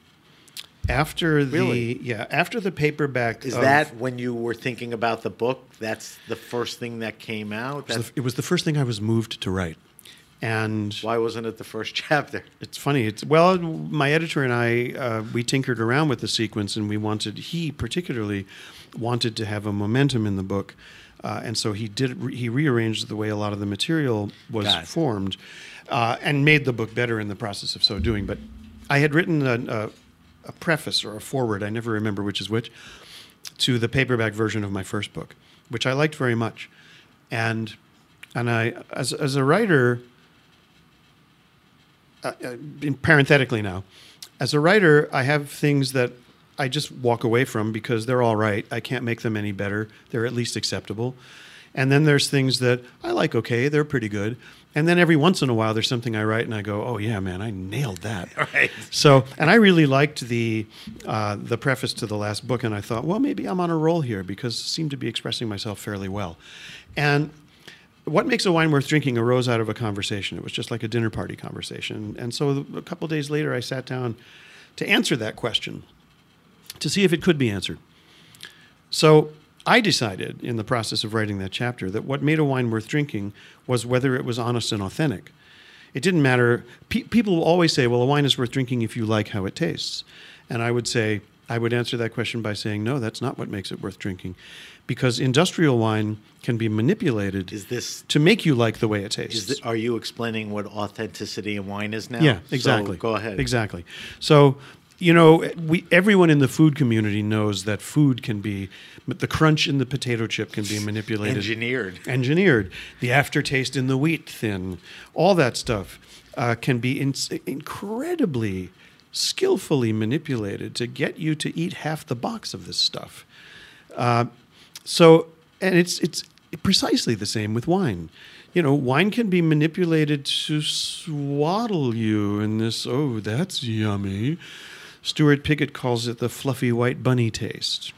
Speaker 4: After the
Speaker 3: Really?
Speaker 4: yeah, after the paperback
Speaker 3: is
Speaker 4: of-
Speaker 3: that when you were thinking about the book? That's the first thing that came out.
Speaker 4: it was,
Speaker 3: That's,
Speaker 4: the, it was the first thing I was moved to write. And
Speaker 3: why wasn't it the first chapter?
Speaker 4: it's funny. It's well, my editor and I uh, we tinkered around with the sequence, and we wanted he particularly wanted to have a momentum in the book, uh, and so he did he rearranged the way a lot of the material was
Speaker 3: Got it.
Speaker 4: formed, uh, and made the book better in the process of so doing. But I had written a, a, a preface or a foreword, I never remember which is which, to the paperback version of my first book, which I liked very much, and and I as as a writer. Uh, uh, parenthetically now, as a writer, I have things that I just walk away from because they're all right. I can't make them any better. They're at least acceptable. And then there's things that I like okay, they're pretty good. And then every once in a while there's something I write and I go, oh yeah, man, I nailed that.
Speaker 3: Right.
Speaker 4: So, and I really liked the uh, the preface to the last book, and I thought, well, maybe I'm on a roll here because I seem to be expressing myself fairly well. And what makes a wine worth drinking arose out of a conversation. It was just like a dinner party conversation. And so a couple of days later, I sat down to answer that question, to see if it could be answered. So I decided in the process of writing that chapter that what made a wine worth drinking was whether it was honest and authentic. It didn't matter. Pe- people will always say, well, a wine is worth drinking if you like how it tastes. And I would say, I would answer that question by saying, no, that's not what makes it worth drinking. Because industrial wine can be manipulated
Speaker 3: Is this
Speaker 4: to make you like the way it tastes.
Speaker 3: is this, are you explaining what authenticity in wine is now?
Speaker 4: Yeah,
Speaker 3: So,
Speaker 4: exactly.
Speaker 3: go ahead.
Speaker 4: Exactly. So, you know, we everyone in the food community knows that food can be, the crunch in the potato chip can be manipulated.
Speaker 3: Engineered.
Speaker 4: Engineered. The aftertaste in the wheat thin, all that stuff uh, can be in, incredibly skillfully manipulated to get you to eat half the box of this stuff. Uh, so, and it's it's precisely the same with wine. You know, wine can be manipulated to swaddle you in this, oh, that's yummy. Stuart Piggott calls it the fluffy white bunny taste.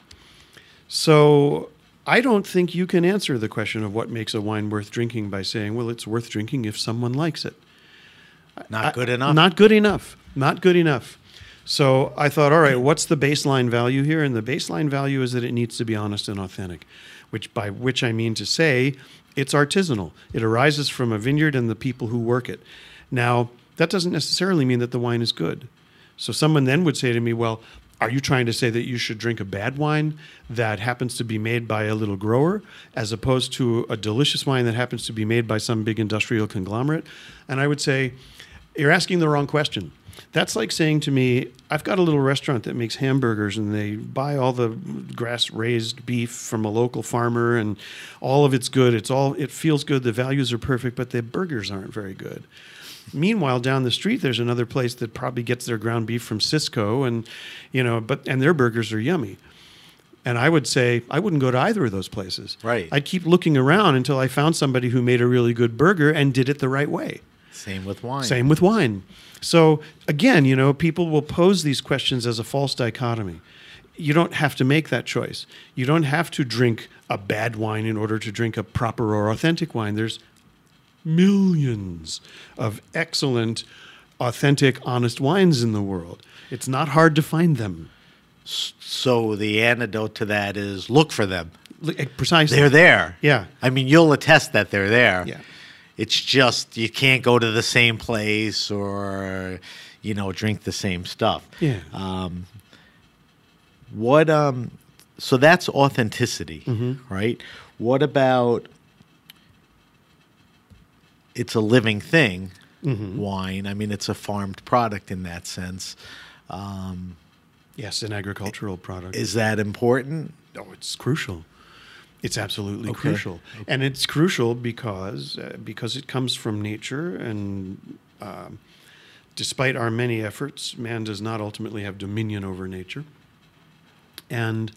Speaker 4: So I don't think you can answer the question of what makes a wine worth drinking by saying, well, it's worth drinking if someone likes it.
Speaker 3: Not good enough?
Speaker 4: Not good enough. Not good enough. So I thought, all right, what's the baseline value here? And the baseline value is that it needs to be honest and authentic, which by which I mean to say it's artisanal. It arises from a vineyard and the people who work it. Now, that doesn't necessarily mean that the wine is good. So someone then would say to me, well, are you trying to say that you should drink a bad wine that happens to be made by a little grower as opposed to a delicious wine that happens to be made by some big industrial conglomerate? And I would say, you're asking the wrong question. That's like saying to me, I've got a little restaurant that makes hamburgers and they buy all the grass-raised beef from a local farmer and all of it's good. It's all, it feels good. The values are perfect, but the burgers aren't very good. Meanwhile, down the street, there's another place that probably gets their ground beef from Cisco, and you know, but and their burgers are yummy. And I would say I wouldn't go to either of those places.
Speaker 3: Right.
Speaker 4: I'd keep looking around until I found somebody who made a really good burger and did it the right way.
Speaker 3: Same with wine.
Speaker 4: Same with wine. So again, you know, people will pose these questions as a false dichotomy. You don't have to make that choice. You don't have to drink a bad wine in order to drink a proper or authentic wine. There's millions of excellent, authentic, honest wines in the world. It's not hard to find them.
Speaker 3: So the antidote to that is look for them.
Speaker 4: Precisely.
Speaker 3: They're there.
Speaker 4: Yeah.
Speaker 3: I mean, you'll attest that they're there.
Speaker 4: Yeah.
Speaker 3: It's just you can't go to the same place or, you know, drink the same stuff.
Speaker 4: Yeah.
Speaker 3: Um, what? Um, so that's authenticity,
Speaker 4: Mm-hmm.
Speaker 3: right? What about? It's a living thing,
Speaker 4: Mm-hmm.
Speaker 3: wine. I mean, it's a farmed product in that sense. Um,
Speaker 4: Yes, an agricultural product.
Speaker 3: is that important?
Speaker 4: Oh, it's crucial. It's absolutely
Speaker 3: Okay.
Speaker 4: crucial, and it's crucial because uh, because it comes from nature, and um, despite our many efforts, man does not ultimately have dominion over nature. And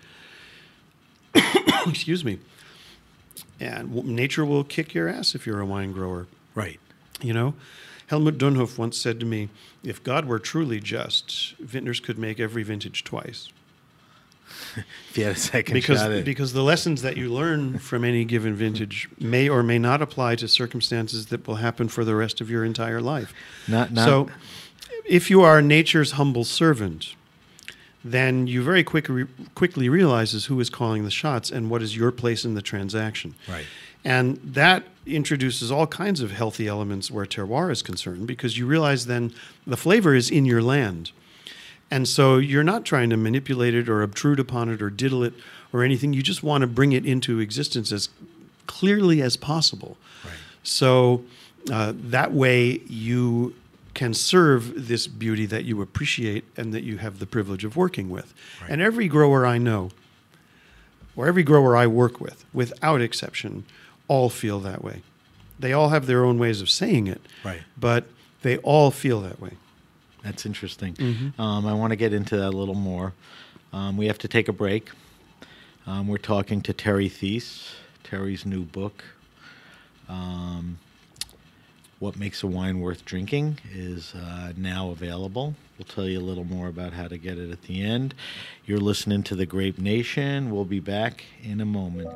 Speaker 4: excuse me, and w- nature will kick your ass if you're a wine grower.
Speaker 3: Right.
Speaker 4: You know, Helmut Dunhoff once said to me, "If God were truly just, vintners could make every vintage twice."
Speaker 3: If you had a second
Speaker 4: Because
Speaker 3: shot at
Speaker 4: because the lessons that you learn from any given vintage may or may not apply to circumstances that will happen for the rest of your entire life.
Speaker 3: Not, not,
Speaker 4: So, if you are nature's humble servant, then you very quick, quickly realizes who is calling the shots and what is your place in the transaction.
Speaker 3: Right.
Speaker 4: And that introduces all kinds of healthy elements where terroir is concerned, because you realize then the flavor is in your land. And so you're not trying to manipulate it or obtrude upon it or diddle it or anything. You just want to bring it into existence as clearly as possible.
Speaker 3: Right.
Speaker 4: So uh, that way you can serve this beauty that you appreciate and that you have the privilege of working with.
Speaker 3: Right.
Speaker 4: And every grower I know, or every grower I work with, without exception, all feel that way. They all have their own ways of saying it,
Speaker 3: Right.
Speaker 4: but they all feel that way.
Speaker 3: That's interesting.
Speaker 4: Mm-hmm.
Speaker 3: Um, I want to get into that a little more. Um, we have to take a break. Um, we're talking to Terry Thies, Terry's new book, um, What Makes a Wine Worth Drinking, is uh, now available. We'll tell you a little more about how to get it at the end. You're listening to The Grape Nation. We'll be back in a moment.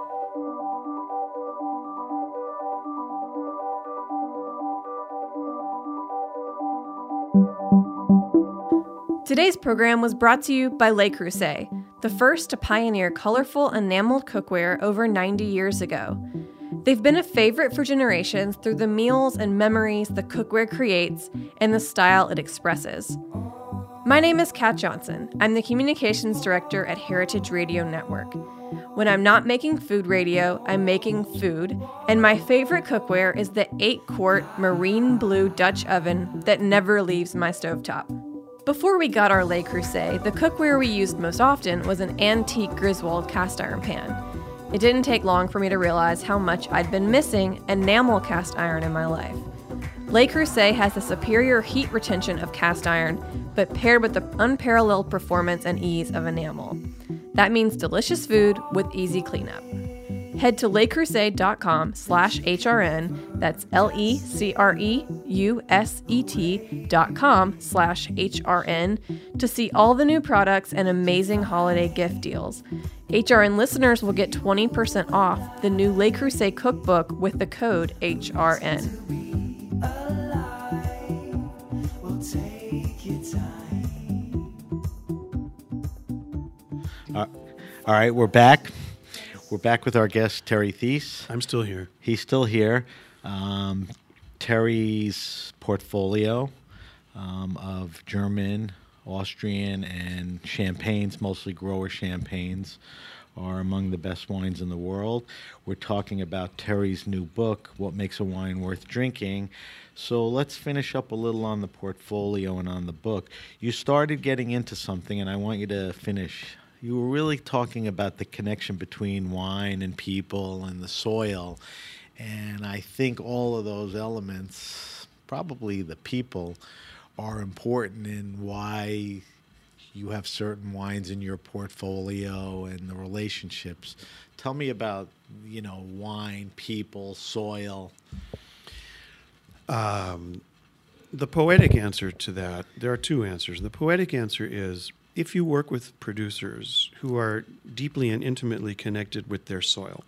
Speaker 1: Today's program was brought to you by Le Creuset, the first to pioneer colorful enameled cookware over ninety years ago. They've been a favorite for generations through the meals and memories the cookware creates and the style it expresses. My name is Kat Johnson. I'm the Communications Director at Heritage Radio Network. When I'm not making food radio, I'm making food, and my favorite cookware is the eight-quart marine blue Dutch oven that never leaves my stovetop. Before we got our Le Creuset, the cookware we used most often was an antique Griswold cast iron pan. It didn't take long for me to realize how much I'd been missing enamel cast iron in my life. Le Creuset has the superior heat retention of cast iron, but paired with the unparalleled performance and ease of enamel. That means delicious food with easy cleanup. Head to lecreuset.com slash HRN, that's L-E-C-R-E-U-S-E-T dot com slash H-R-N, to see all the new products and amazing holiday gift deals. H R N listeners will get twenty percent off the new Le Creuset cookbook with the code H R N.
Speaker 3: Uh, all right, we're back. We're back with our guest, Terry Thies.
Speaker 4: I'm still here.
Speaker 3: He's still here. Um, Terry's portfolio um, of German, Austrian, and champagnes, mostly grower champagnes, are among the best wines in the world. We're talking about Terry's new book, What Makes a Wine Worth Drinking. So let's finish up a little on the portfolio and on the book. You started getting into something, and I want you to finish. You were really talking about the connection between wine and people and the soil. And I think all of those elements, probably the people, are important in why you have certain wines in your portfolio and the relationships. Tell me about, you know, wine, people, soil.
Speaker 4: Um, the poetic answer to that, there are two answers. The poetic answer is, if you work with producers who are deeply and intimately connected with their soil,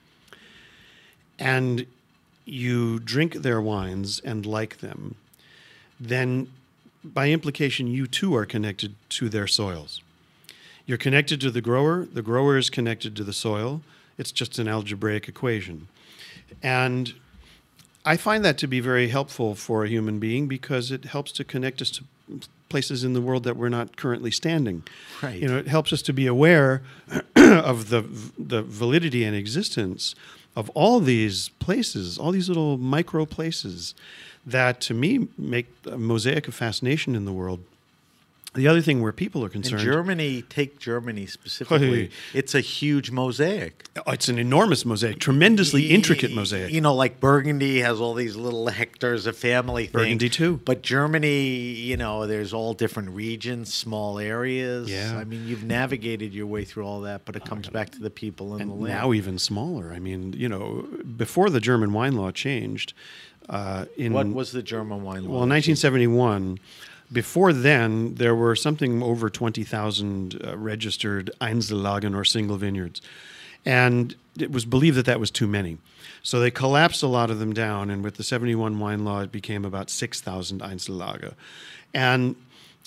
Speaker 4: and you drink their wines and like them, then by implication, you too are connected to their soils. You're connected to the grower, the grower is connected to the soil. It's just an algebraic equation. And I find that to be very helpful for a human being because it helps to connect us to places in the world that we're not currently standing.
Speaker 3: Right.
Speaker 4: You know, it helps us to be aware of the the validity and existence of all these places, all these little micro places that, to me, make a mosaic of fascination in the world. The other thing where people are concerned...
Speaker 3: In Germany, take Germany specifically, it's a huge mosaic.
Speaker 4: Oh, it's an enormous mosaic, tremendously intricate mosaic.
Speaker 3: You know, like Burgundy has all these little hectares of family things.
Speaker 4: Burgundy too.
Speaker 3: But Germany, you know, there's all different regions, small areas.
Speaker 4: Yeah.
Speaker 3: I mean, you've navigated your way through all that, but it comes back to the people and,
Speaker 4: And
Speaker 3: the land.
Speaker 4: now even smaller. I mean, you know, before the German wine law changed... Uh, in,
Speaker 3: what was the German wine law?
Speaker 4: Well, in nineteen seventy-one... Before then, there were something over twenty thousand uh, registered Einzellagen or single vineyards. And it was believed that that was too many. So they collapsed a lot of them down. And with the seventy-one wine law, it became about six thousand Einzellage. And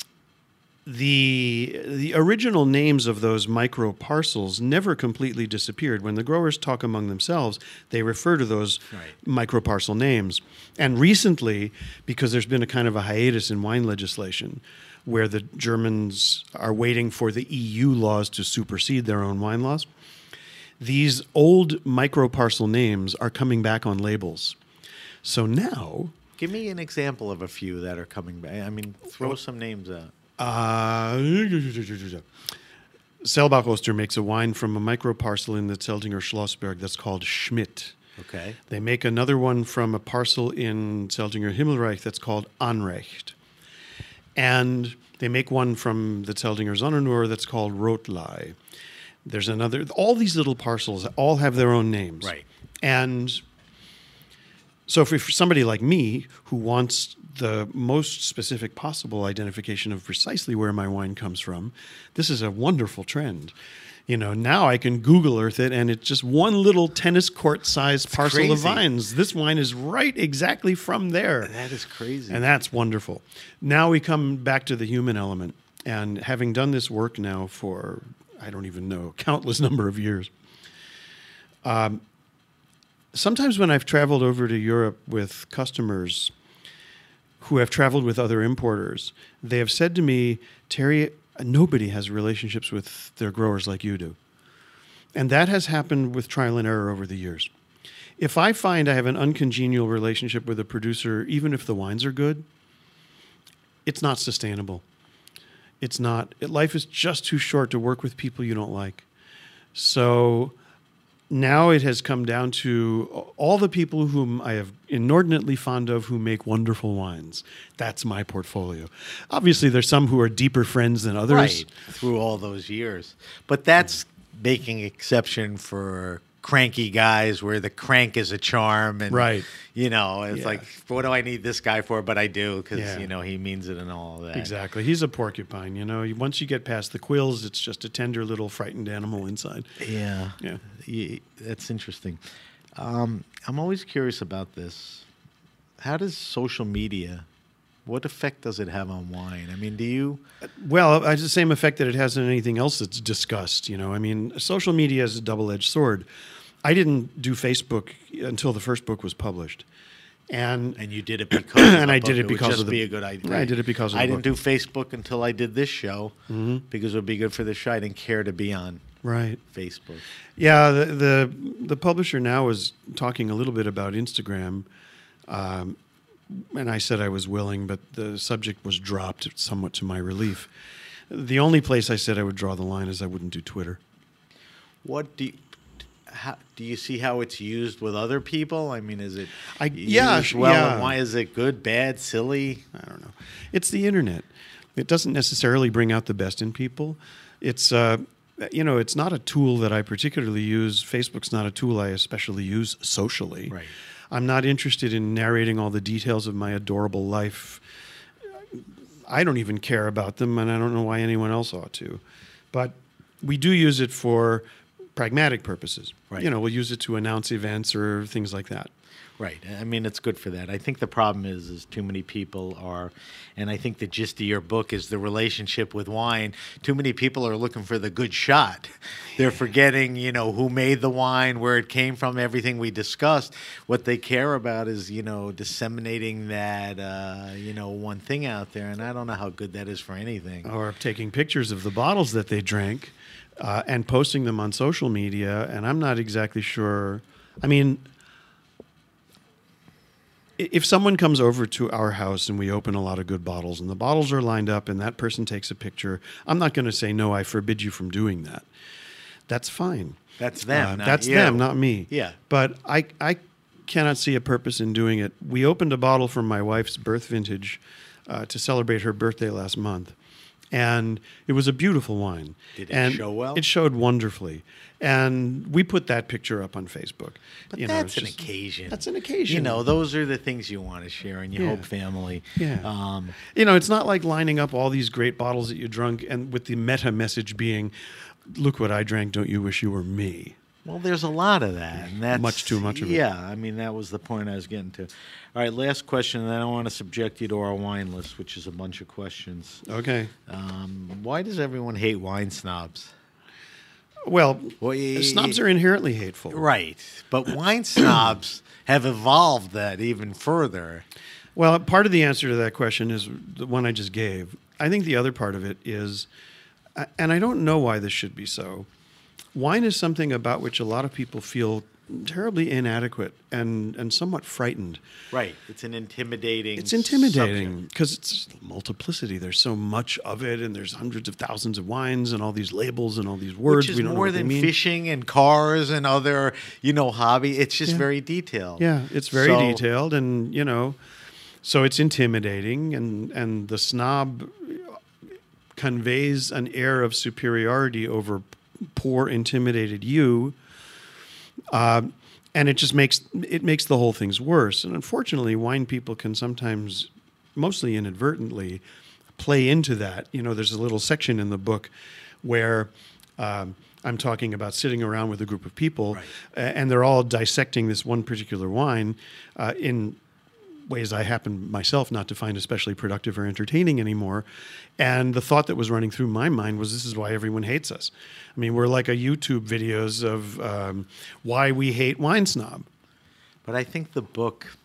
Speaker 4: the the original names of those micro parcels never completely disappeared. When the growers talk among themselves, they refer to those
Speaker 3: right.
Speaker 4: micro parcel names. And recently, because there's been a kind of a hiatus in wine legislation where the Germans are waiting for the E U laws to supersede their own wine laws, these old micro parcel names are coming back on labels. So now...
Speaker 3: Give me an example of a few that are coming back. I mean, throw some names out.
Speaker 4: Uh, Selbach Oster makes a wine from a microparcel in the Zeltinger Schlossberg that's called Schmidt.
Speaker 3: Okay.
Speaker 4: They make another one from a parcel in Zeltinger Himmelreich that's called Anrecht. And they make one from the Zeltinger Sonnenur that's called Rotlei. There's another, all these little parcels all have their own names.
Speaker 3: Right.
Speaker 4: And so for, for somebody like me who wants the most specific possible identification of precisely where my wine comes from, this is a wonderful trend. You know, now I can Google Earth it, and it's just one little tennis court-sized parcel
Speaker 3: crazy.
Speaker 4: of vines. This wine is right exactly from there.
Speaker 3: That is crazy.
Speaker 4: And that's wonderful. Now we come back to the human element. And having done this work now for, I don't even know, countless number of years, um, sometimes when I've traveled over to Europe with customers who have traveled with other importers, they have said to me, Terry, nobody has relationships with their growers like you do. And that has happened with trial and error over the years. If I find I have an uncongenial relationship with a producer, even if the wines are good, it's not sustainable. It's not. Life is just too short to work with people you don't like. So now it has come down to all the people whom I have inordinately fond of who make wonderful wines. That's my portfolio. Obviously, there's some who are deeper friends than others.
Speaker 3: Right, through all those years. But that's making exception for cranky guys where the crank is a charm, and
Speaker 4: Right.
Speaker 3: you know, it's
Speaker 4: Yeah.
Speaker 3: like, what do I need this guy for? But I do because
Speaker 4: Yeah.
Speaker 3: you know he means it and all of that.
Speaker 4: Exactly. He's a porcupine. You know, once you get past the quills, it's just a tender little frightened animal inside.
Speaker 3: Yeah,
Speaker 4: Yeah.
Speaker 3: Ye- that's interesting. Um, I'm always curious about this. How does social media? What effect does it have on wine? I mean, do you?
Speaker 4: Well, it's the same effect that it has on anything else that's discussed. You know, I mean, social media is a double-edged sword. I didn't do Facebook until the first book was published, and
Speaker 3: And you did it because, of
Speaker 4: And
Speaker 3: the
Speaker 4: I
Speaker 3: book.
Speaker 4: did it
Speaker 3: would
Speaker 4: because
Speaker 3: just
Speaker 4: of the-
Speaker 3: be a good idea.
Speaker 4: I did it because of
Speaker 3: I
Speaker 4: the
Speaker 3: didn't do Facebook until I did this show because it would be good for the show. I didn't care to be on
Speaker 4: right.
Speaker 3: Facebook.
Speaker 4: Yeah, the, the the publisher now is talking a little bit about Instagram, um, and I said I was willing, but the subject was dropped somewhat to my relief. The only place I said I would draw the line is I wouldn't do Twitter.
Speaker 3: What do you, how, do you see how it's used with other people? I mean, is it
Speaker 4: I- yeah,
Speaker 3: used well?
Speaker 4: yeah.
Speaker 3: And why is it good, bad, silly?
Speaker 4: I don't know. It's the internet. It doesn't necessarily bring out the best in people. It's uh, you know, it's not a tool that I particularly use. Facebook's not a tool I especially use socially.
Speaker 3: Right.
Speaker 4: I'm not interested in narrating all the details of my adorable life. I don't even care about them, and I don't know why anyone else ought to. But we do use it for pragmatic purposes.
Speaker 3: Right.
Speaker 4: You know, we'll use it to announce events or things like that.
Speaker 3: Right. I mean, it's good for that. I think the problem is, is too many people are, and I think the gist of your book is the relationship with wine. Too many people are looking for the good shot. They're forgetting, you know, who made the wine, where it came from, everything we discussed. What they care about is, you know, disseminating that, uh, you know, one thing out there. And I don't know how good that is for anything.
Speaker 4: Or taking pictures of the bottles that they drank uh, and posting them on social media. And I'm not exactly sure. I mean, i- if someone comes over to our house and we open a lot of good bottles and the bottles are lined up and that person takes a picture, I'm not going to say, no, I forbid you from doing that. That's fine.
Speaker 3: That's them,
Speaker 4: Uh,
Speaker 3: not
Speaker 4: that's
Speaker 3: you.
Speaker 4: them, not me.
Speaker 3: Yeah.
Speaker 4: But I, I cannot see a purpose in doing it. We opened a bottle from my wife's birth vintage uh, to celebrate her birthday last month. And it was a beautiful wine.
Speaker 3: Did it
Speaker 4: and
Speaker 3: show well?
Speaker 4: It showed wonderfully. And we put that picture up on Facebook.
Speaker 3: But
Speaker 4: You know,
Speaker 3: that's
Speaker 4: it's
Speaker 3: an
Speaker 4: just-
Speaker 3: occasion.
Speaker 4: That's an occasion.
Speaker 3: You know, those are the things you want to share in your
Speaker 4: Yeah.
Speaker 3: Hope family.
Speaker 4: Yeah.
Speaker 3: Um,
Speaker 4: You know, it's not like lining up all these great bottles that you drunk and with the meta message being, look what I drank, don't you wish you were me?
Speaker 3: Well, there's a lot of that, and that's
Speaker 4: Much too much of it.
Speaker 3: Yeah, I mean that was the point I was getting to. All right, last question, and then I want to subject you to our wine list, which is a bunch of questions.
Speaker 4: Okay.
Speaker 3: Um, why does everyone hate wine snobs?
Speaker 4: Well,
Speaker 3: Well, y-
Speaker 4: snobs are inherently hateful.
Speaker 3: Right, but wine snobs have evolved that even further.
Speaker 4: Well, part of the answer to that question is the one I just gave. I think the other part of it is, and I don't know why this should be so, wine is something about which a lot of people feel terribly inadequate and, and somewhat frightened.
Speaker 3: Right, it's an intimidating.
Speaker 4: It's intimidating
Speaker 3: subject.
Speaker 4: because it's multiplicity. There's so much of it, and there's hundreds of thousands of wines and all these labels and all these words.
Speaker 3: Which is
Speaker 4: we don't know
Speaker 3: more
Speaker 4: what they
Speaker 3: than
Speaker 4: mean.
Speaker 3: fishing and cars and other, you know, hobby. It's just
Speaker 4: Yeah.
Speaker 3: very detailed.
Speaker 4: Yeah, it's very
Speaker 3: So-
Speaker 4: detailed, and you know, so it's intimidating, and and the snob conveys an air of superiority over poor, intimidated you, uh, and it just makes it makes the whole thing's worse. And unfortunately, wine people can sometimes, mostly inadvertently, play into that. You know, there's a little section in the book where um, I'm talking about sitting around with a group of people,
Speaker 3: Right.
Speaker 4: a- and they're all dissecting this one particular wine uh, in ways I happen myself not to find especially productive or entertaining anymore. And the thought that was running through my mind was, this is why everyone hates us. I mean, we're like a YouTube videos of um, why we hate Wine Snob.
Speaker 3: But I think the book,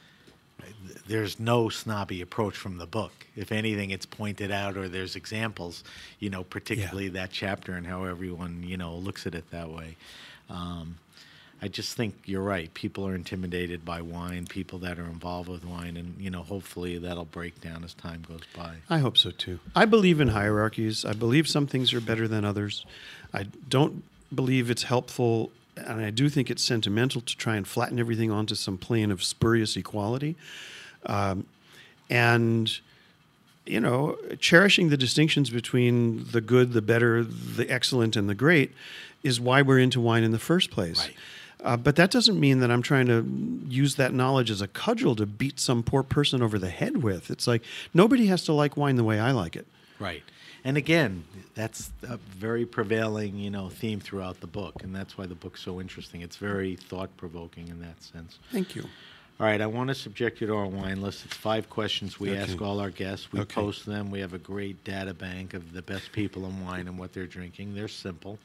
Speaker 3: there's no snobby approach from the book. If anything, it's pointed out or there's examples, you know, particularly that chapter and how everyone, you know, looks at it that way. Um, I just think you're right. People are intimidated by wine, people that are involved with wine, and, you know, hopefully that'll break down as time goes by.
Speaker 4: I hope so too. I believe in hierarchies. I believe some things are better than others. I don't believe it's helpful, and I do think it's sentimental to try and flatten everything onto some plane of spurious equality. Um, and you know, cherishing the distinctions between the good, the better, the excellent, and the great is why we're into wine in the first place.
Speaker 3: Right.
Speaker 4: Uh, but that doesn't mean that I'm trying to use that knowledge as a cudgel to beat some poor person over the head with. It's like nobody has to like wine the way I like it.
Speaker 3: Right. And again, that's a very prevailing, you know, theme throughout the book, and that's why the book's so interesting. It's very thought-provoking in that sense.
Speaker 4: Thank you.
Speaker 3: All right, I want to subject you to our wine list. It's five questions we
Speaker 4: Okay.
Speaker 3: ask all our guests. We
Speaker 4: Okay.
Speaker 3: post them. We have a great data bank of the best people in wine and what they're drinking. They're simple.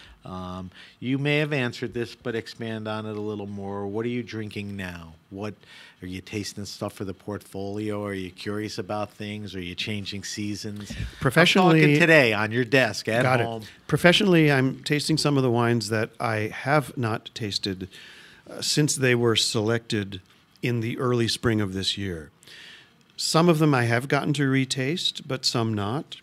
Speaker 3: Um, you may have answered this, but expand on it a little more. What are you drinking now? What are you tasting stuff for the portfolio? Are you curious about things? Are you changing seasons?
Speaker 4: Professionally-
Speaker 3: I'm talking today on your desk at
Speaker 4: Got
Speaker 3: home.
Speaker 4: it. Professionally, I'm tasting some of the wines that I have not tasted uh, since they were selected in the early spring of this year. Some of them I have gotten to retaste, but some not.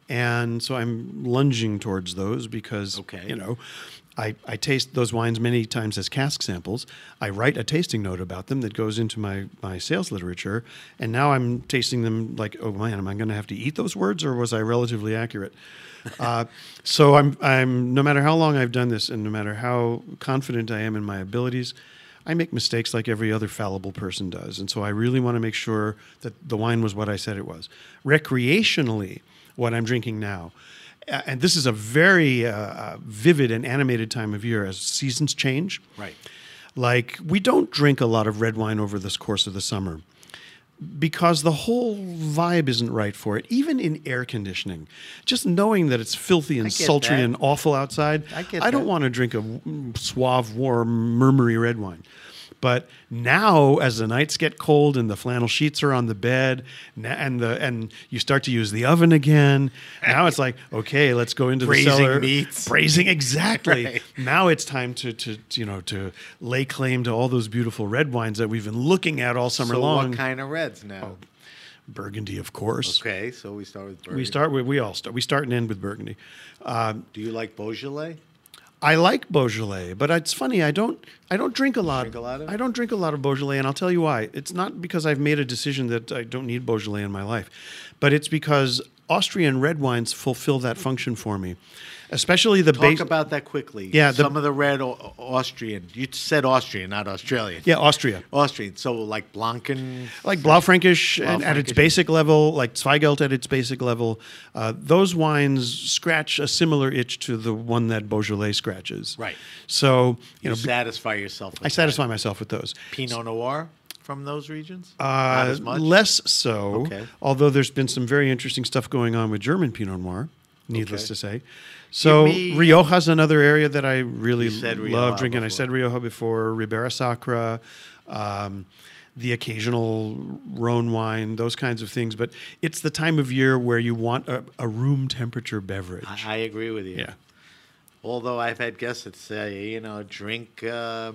Speaker 4: And so I'm lunging towards those because,
Speaker 3: Okay.
Speaker 4: you know, I, I taste those wines many times as cask samples. I write a tasting note about them that goes into my, my sales literature. And now I'm tasting them like, oh man, am I going to have to eat those words, or was I relatively accurate? uh, so I'm, I'm, no matter how long I've done this and no matter how confident I am in my abilities, I make mistakes like every other fallible person does. And so I really want to make sure that the wine was what I said it was. Recreationally, what I'm drinking now, uh, and this is a very uh, uh, vivid and animated time of year as seasons change.
Speaker 3: Right.
Speaker 4: Like, we don't drink a lot of red wine over this course of the summer because the whole vibe isn't right for it, even in air conditioning. Just knowing that it's filthy and
Speaker 3: I get
Speaker 4: sultry
Speaker 3: that.
Speaker 4: and awful outside,
Speaker 3: I get
Speaker 4: I don't
Speaker 3: that.
Speaker 4: want to drink a mm, suave, warm, murmury red wine. But now, as the nights get cold and the flannel sheets are on the bed, na- and the and you start to use the oven again, now it's like, okay, let's go into
Speaker 3: Braising
Speaker 4: the cellar.
Speaker 3: meats.
Speaker 4: Braising, exactly.
Speaker 3: Right.
Speaker 4: Now it's time to, to to, you know to lay claim to all those beautiful red wines that we've been looking at all summer
Speaker 3: so
Speaker 4: long.
Speaker 3: what kind of reds now?
Speaker 4: Burgundy, of course.
Speaker 3: Okay, so we start with Burgundy.
Speaker 4: We start with we all start. We start and end with Burgundy.
Speaker 3: Do you like Beaujolais?
Speaker 4: I like Beaujolais, but it's funny. I don't. I don't drink a lot.
Speaker 3: Drink a lot of it?
Speaker 4: I don't drink a lot of Beaujolais, and I'll tell you why. It's not because I've made a decision that I don't need Beaujolais in my life, but it's because Austrian red wines fulfill that function for me, especially the
Speaker 3: Talk
Speaker 4: base.
Speaker 3: about that quickly.
Speaker 4: Yeah, the-
Speaker 3: some of the red Au- Austrian. You said Austrian, not Australian.
Speaker 4: Yeah, Austria.
Speaker 3: Austrian. So like Blanken.
Speaker 4: Like Blaufränkisch and at its
Speaker 3: Blaufränkisch.
Speaker 4: basic level, like Zweigelt at its basic level, uh, those wines scratch a similar itch to the one that Beaujolais scratches.
Speaker 3: Right.
Speaker 4: So, you
Speaker 3: You
Speaker 4: know,
Speaker 3: satisfy yourself with
Speaker 4: I satisfy myself with those.
Speaker 3: that. Pinot Noir from those regions?
Speaker 4: Uh,
Speaker 3: not as much?
Speaker 4: Less so,
Speaker 3: Okay.
Speaker 4: although there's been some very interesting stuff going on with German Pinot Noir, needless
Speaker 3: Okay.
Speaker 4: to say. So
Speaker 3: me-
Speaker 4: Rioja's another area that I really
Speaker 3: You said
Speaker 4: love
Speaker 3: Rioja
Speaker 4: drinking. I
Speaker 3: before.
Speaker 4: said Rioja before, Ribera Sacra, um, the occasional Rhone wine, those kinds of things. But it's the time of year where you want a, a room temperature beverage.
Speaker 3: I, I agree with you.
Speaker 4: yeah.
Speaker 3: Although I've had guests that say, you know, drink uh,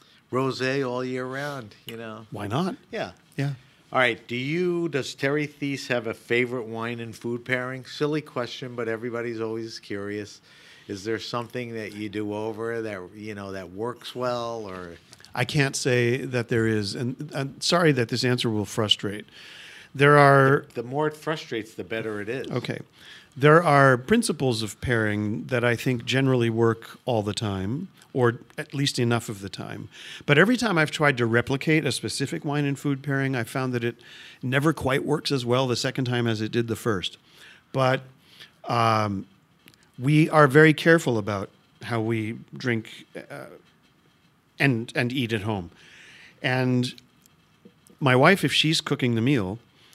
Speaker 3: rosé all year round, you know.
Speaker 4: Why not?
Speaker 3: Yeah.
Speaker 4: Yeah.
Speaker 3: All right. Do you, does Terry Thies have a favorite wine and food pairing? Silly question, but everybody's always curious. Is there something that you do over that, you know, that works well, or?
Speaker 4: I can't say that there is, and I'm sorry that this answer will frustrate. There are
Speaker 3: The more it frustrates, the better it is.
Speaker 4: Okay. There are principles of pairing that I think generally work all the time, or at least enough of the time. But every time I've tried to replicate a specific wine and food pairing, I found that it never quite works as well the second time as it did the first. But um, we are very careful about how we drink uh, and and eat at home. And my wife, if she's cooking the meal,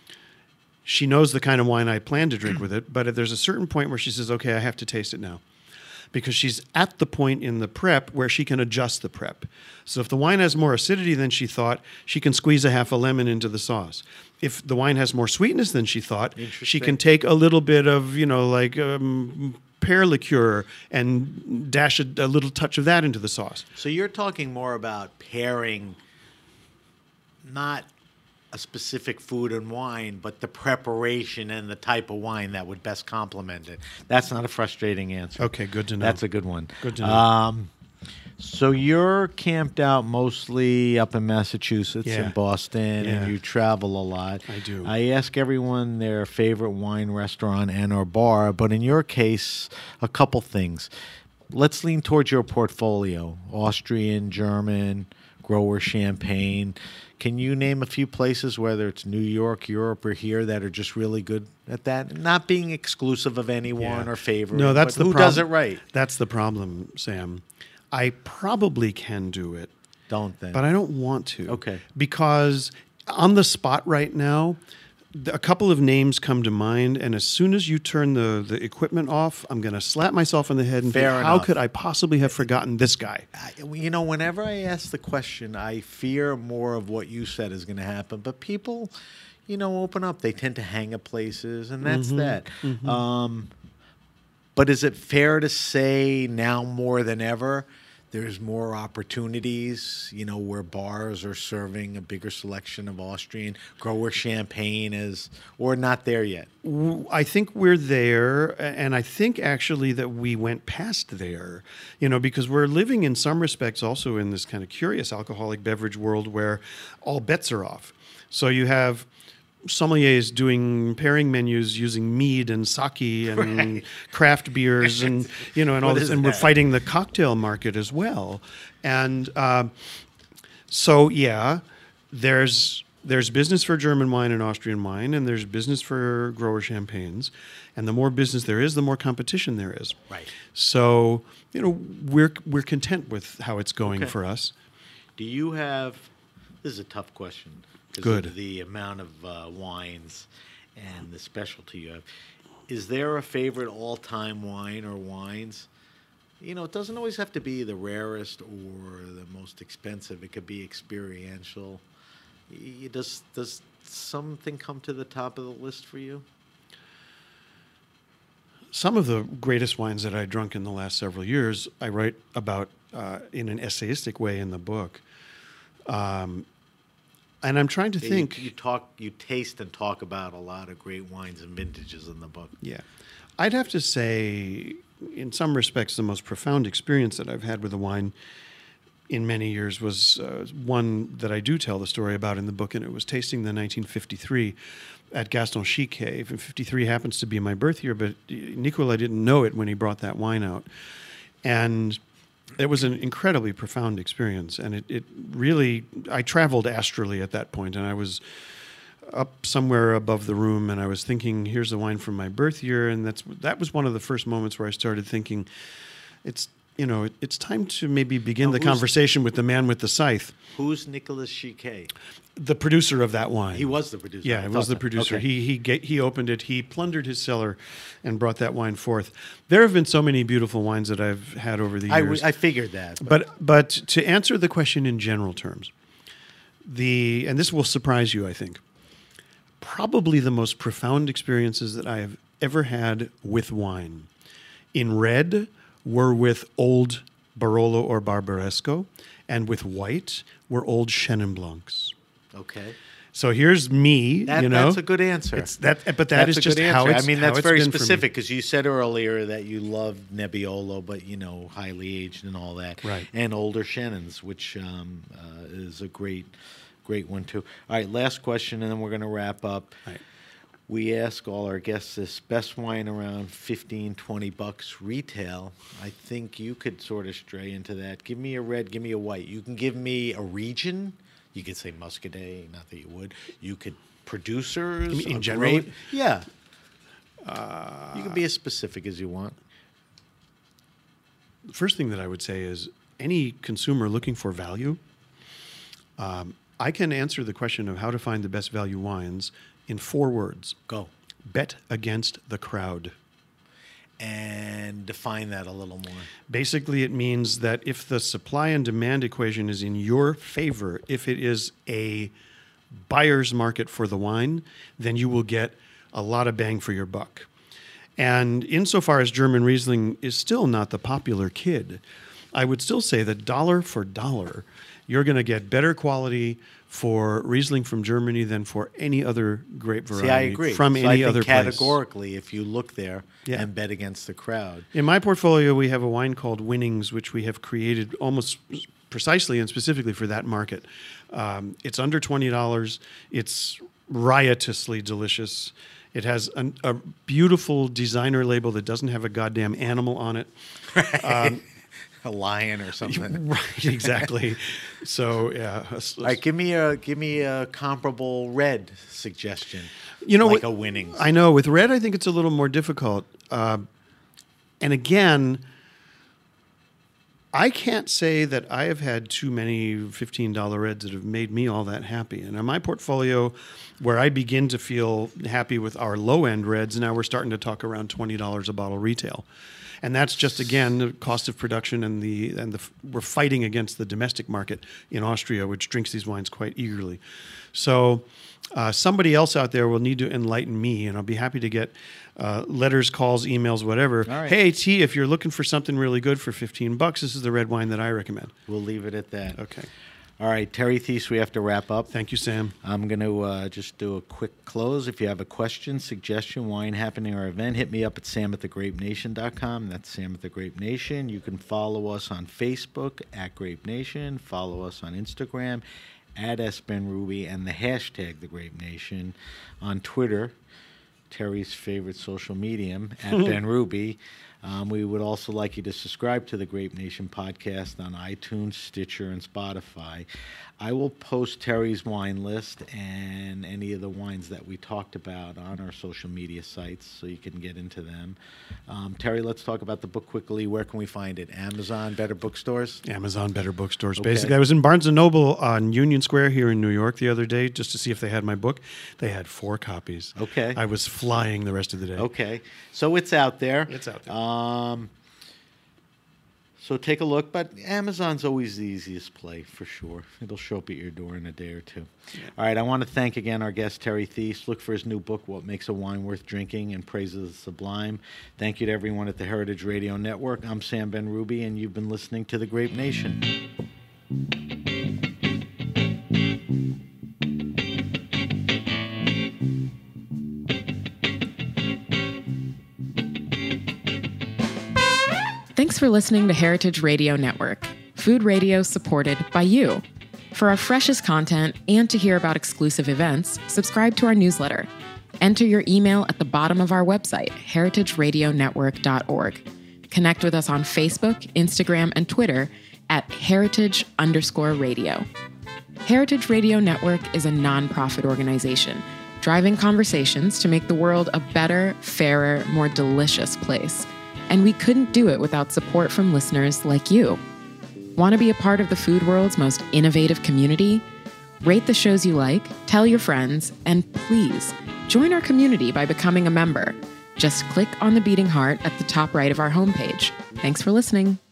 Speaker 4: she knows the kind of wine I plan to drink with it, but there's a certain point where she says, okay, I have to taste it now. Because she's at the point in the prep where she can adjust the prep. So if the wine has more acidity than she thought, she can squeeze a half a lemon into the sauce. If the wine has more sweetness than she thought, she
Speaker 3: Interesting.
Speaker 4: can take a little bit of, you know, like um, pear liqueur and dash a, a little touch of that into the sauce.
Speaker 3: So you're talking more about pairing, not a specific food and wine, but the preparation and the type of wine that would best complement it. That's not a frustrating answer.
Speaker 4: Okay, good to know.
Speaker 3: That's a good one.
Speaker 4: Good to know.
Speaker 3: Um, So you're camped out mostly up in Massachusetts
Speaker 4: Yeah.
Speaker 3: and Boston,
Speaker 4: Yeah.
Speaker 3: and you travel a lot.
Speaker 4: I do.
Speaker 3: I ask everyone their favorite wine restaurant and or bar, but in your case, a couple things. Let's lean towards your portfolio: Austrian, German, grower champagne. Can you name a few places, whether it's New York, Europe, or here, that are just really good at that? Not being exclusive of anyone
Speaker 4: Yeah.
Speaker 3: or favorite.
Speaker 4: No, that's
Speaker 3: but
Speaker 4: the
Speaker 3: who
Speaker 4: prob-
Speaker 3: does it right.
Speaker 4: That's the problem, Sam. I probably can do it,
Speaker 3: Don't then.
Speaker 4: but I don't want to.
Speaker 3: Okay.
Speaker 4: Because on the spot right now, th- a couple of names come to mind, and as soon as you turn the, the equipment off, I'm going to slap myself on the head and
Speaker 3: Fair
Speaker 4: think, how
Speaker 3: enough.
Speaker 4: could I possibly have forgotten this guy?
Speaker 3: I, you know, whenever I ask the question, I fear more of what you said is going to happen. But people, you know, open up. They tend to hang at places, and that's that. Um, but is it fair to say now more than ever, there's more opportunities, you know, where bars are serving a bigger selection of Austrian grower champagne is, or not there yet?
Speaker 4: W- I think we're there, a- and I think actually that we went past there, you know, because we're living in some respects also in this kind of curious alcoholic beverage world where all bets are off. So you have sommeliers doing pairing menus using mead and sake and
Speaker 3: Right.
Speaker 4: craft beers and you know and all
Speaker 3: What
Speaker 4: this,
Speaker 3: is
Speaker 4: and we're
Speaker 3: that?
Speaker 4: fighting the cocktail market as well. And uh, so yeah, there's there's business for German wine and Austrian wine, and there's business for grower champagnes. And the more business there is, the more competition there is.
Speaker 3: Right.
Speaker 4: So you know we're we're content with how it's going
Speaker 3: Okay.
Speaker 4: for us.
Speaker 3: Do you have? This is a tough question. 'Cause
Speaker 4: Good.
Speaker 3: Of the amount of uh, wines and the specialty you have. Is there a favorite all-time wine or wines? You know, it doesn't always have to be the rarest or the most expensive. It could be experiential. Y- Does does something come to the top of the list for you?
Speaker 4: Some of the greatest wines that I drunk in the last several years, I write about uh, in an essayistic way in the book. Um, and I'm trying to
Speaker 3: You-
Speaker 4: think.
Speaker 3: you, talk, you taste and talk about a lot of great wines and vintages in the book.
Speaker 4: Yeah. I'd have to say, in some respects, the most profound experience that I've had with a wine in many years was uh, one that I do tell the story about in the book, and it was tasting the nineteen fifty-three at Gaston Chiquet. And fifty-three happens to be my birth year, but Nicola didn't know it when he brought that wine out. And it was an incredibly profound experience, and it, it really, I traveled astrally at that point, and I was up somewhere above the room, and I was thinking, here's the wine from my birth year, and that's that was one of the first moments where I started thinking, it's you know, it, it's time to maybe begin
Speaker 3: Now,
Speaker 4: the
Speaker 3: who's-
Speaker 4: conversation with the man with the scythe,
Speaker 3: Who's Nicolas Chiquet?
Speaker 4: the producer of that wine.
Speaker 3: He was the producer.
Speaker 4: Yeah,
Speaker 3: I
Speaker 4: he
Speaker 3: thought
Speaker 4: was the
Speaker 3: so.
Speaker 4: producer.
Speaker 3: Okay.
Speaker 4: He he ga- he opened it. He plundered his cellar, and brought that wine forth. There have been so many beautiful wines that I've had over the
Speaker 3: I,
Speaker 4: years.
Speaker 3: w- I figured that.
Speaker 4: But but to answer the question in general terms, the and this will surprise you, I think. Probably the most profound experiences that I have ever had with wine in red were with old Barolo or Barbaresco, and with white were old Chenin Blancs.
Speaker 3: Okay.
Speaker 4: So here's me,
Speaker 3: That,
Speaker 4: you know.
Speaker 3: that's a good answer.
Speaker 4: It's that, but that
Speaker 3: That's
Speaker 4: is
Speaker 3: a
Speaker 4: just
Speaker 3: good
Speaker 4: how
Speaker 3: answer.
Speaker 4: it's.
Speaker 3: I mean,
Speaker 4: how
Speaker 3: that's
Speaker 4: it's
Speaker 3: very
Speaker 4: been for me.
Speaker 3: specific because you said earlier that you love Nebbiolo, but you know, highly aged and all that,
Speaker 4: Right.
Speaker 3: And older Chenins, which um, uh, is a great, great one too. All right, last question, and then we're going to wrap up.
Speaker 4: Right.
Speaker 3: We ask all our guests this: best wine around fifteen, twenty bucks retail. I think you could sort of stray into that. Give me a red, give me a white. You can give me a region. You could say Muscadet, not that you would. You could producers.
Speaker 4: You mean in
Speaker 3: a
Speaker 4: general?
Speaker 3: grape. Yeah. Uh, you can be as specific as you want.
Speaker 4: The first thing that I would say is any consumer looking for value, um, I can answer the question of how to find the best value wines in four words.
Speaker 3: Go.
Speaker 4: Bet against the crowd.
Speaker 3: And define that a little more.
Speaker 4: Basically, it means that if the supply and demand equation is in your favor, if it is a buyer's market for the wine, then you will get a lot of bang for your buck. And insofar as German Riesling is still not the popular kid, I would still say that dollar for dollar, you're going to get better quality for Riesling from Germany than for any other grape variety
Speaker 3: See, I agree.
Speaker 4: from
Speaker 3: so
Speaker 4: any
Speaker 3: I think
Speaker 4: other place.
Speaker 3: categorically, if you look there
Speaker 4: Yeah.
Speaker 3: and bet against the crowd.
Speaker 4: In my portfolio, we have a wine called Winnings, which we have created almost precisely and specifically for that market. Um, it's under twenty dollars. It's riotously delicious. It has an, a beautiful designer label that doesn't have a goddamn animal on it. Um,
Speaker 3: A lion or something.
Speaker 4: right, exactly. So, yeah.
Speaker 3: All right, give me a give me a comparable red suggestion.
Speaker 4: You know,
Speaker 3: like
Speaker 4: with-
Speaker 3: a Winnings.
Speaker 4: I know. With red, I think it's a little more difficult. Uh, and again, I can't say that I have had too many fifteen dollar reds that have made me all that happy. And in my portfolio, where I begin to feel happy with our low-end reds, now we're starting to talk around twenty dollars a bottle retail. And that's just, again, the cost of production and the and the we're fighting against the domestic market in Austria, which drinks these wines quite eagerly. So uh, somebody else out there will need to enlighten me, and I'll be happy to get uh, letters, calls, emails, whatever.
Speaker 3: All right.
Speaker 4: Hey, T, if you're looking for something really good for fifteen bucks, this is the red wine that I recommend.
Speaker 3: We'll leave it at that.
Speaker 4: Okay.
Speaker 3: All right, Terry Thies, we have to wrap up.
Speaker 4: Thank you, Sam.
Speaker 3: I'm going to uh, just do a quick close. If you have a question, suggestion, wine happening, or event, hit me up at sam at the grape nation dot com. That's Sam at the Grape Nation. You can follow us on Facebook at Grape Nation. Follow us on Instagram at S Ben Ruby and the hashtag The Grape Nation. On Twitter, Terry's favorite social medium, at Ben Ruby. Um, we would also like you to subscribe to the Grape Nation podcast on iTunes, Stitcher, and Spotify. I will post Terry's wine list and any of the wines that we talked about on our social media sites so you can get into them. Um, Terry, let's talk about the book quickly. Where can we find it? Amazon, better bookstores?
Speaker 4: Amazon, better bookstores.
Speaker 3: Okay.
Speaker 4: Basically, I was in Barnes and Noble on Union Square here in New York the other day just to see if they had my book. They had four copies.
Speaker 3: Okay.
Speaker 4: I was flying the rest of the day.
Speaker 3: Okay. So it's out there.
Speaker 4: It's out there.
Speaker 3: Um, so take a look, but Amazon's always the easiest play for sure. It'll show up at your door in a day or two. Yeah. All right, I want to thank again our guest, Terry Thies. Look for his new book, What Makes a Wine Worth Drinking, and Praise of the Sublime. Thank you to everyone at the Heritage Radio Network. I'm Sam Ben Ruby, and you've been listening to The Grape Nation.
Speaker 5: Thanks for listening to Heritage Radio Network, food radio supported by you. For our freshest content and to hear about exclusive events, subscribe to our newsletter. Enter your email at the bottom of our website, heritage radio network dot org. Connect with us on Facebook, Instagram, and Twitter at heritage underscore radio. Heritage Radio Network is a nonprofit organization driving conversations to make the world a better, fairer, more delicious place. And we couldn't do it without support from listeners like you. Want to be a part of the food world's most innovative community? Rate the shows you like, tell your friends, and please join our community by becoming a member. Just click on the beating heart at the top right of our homepage. Thanks for listening.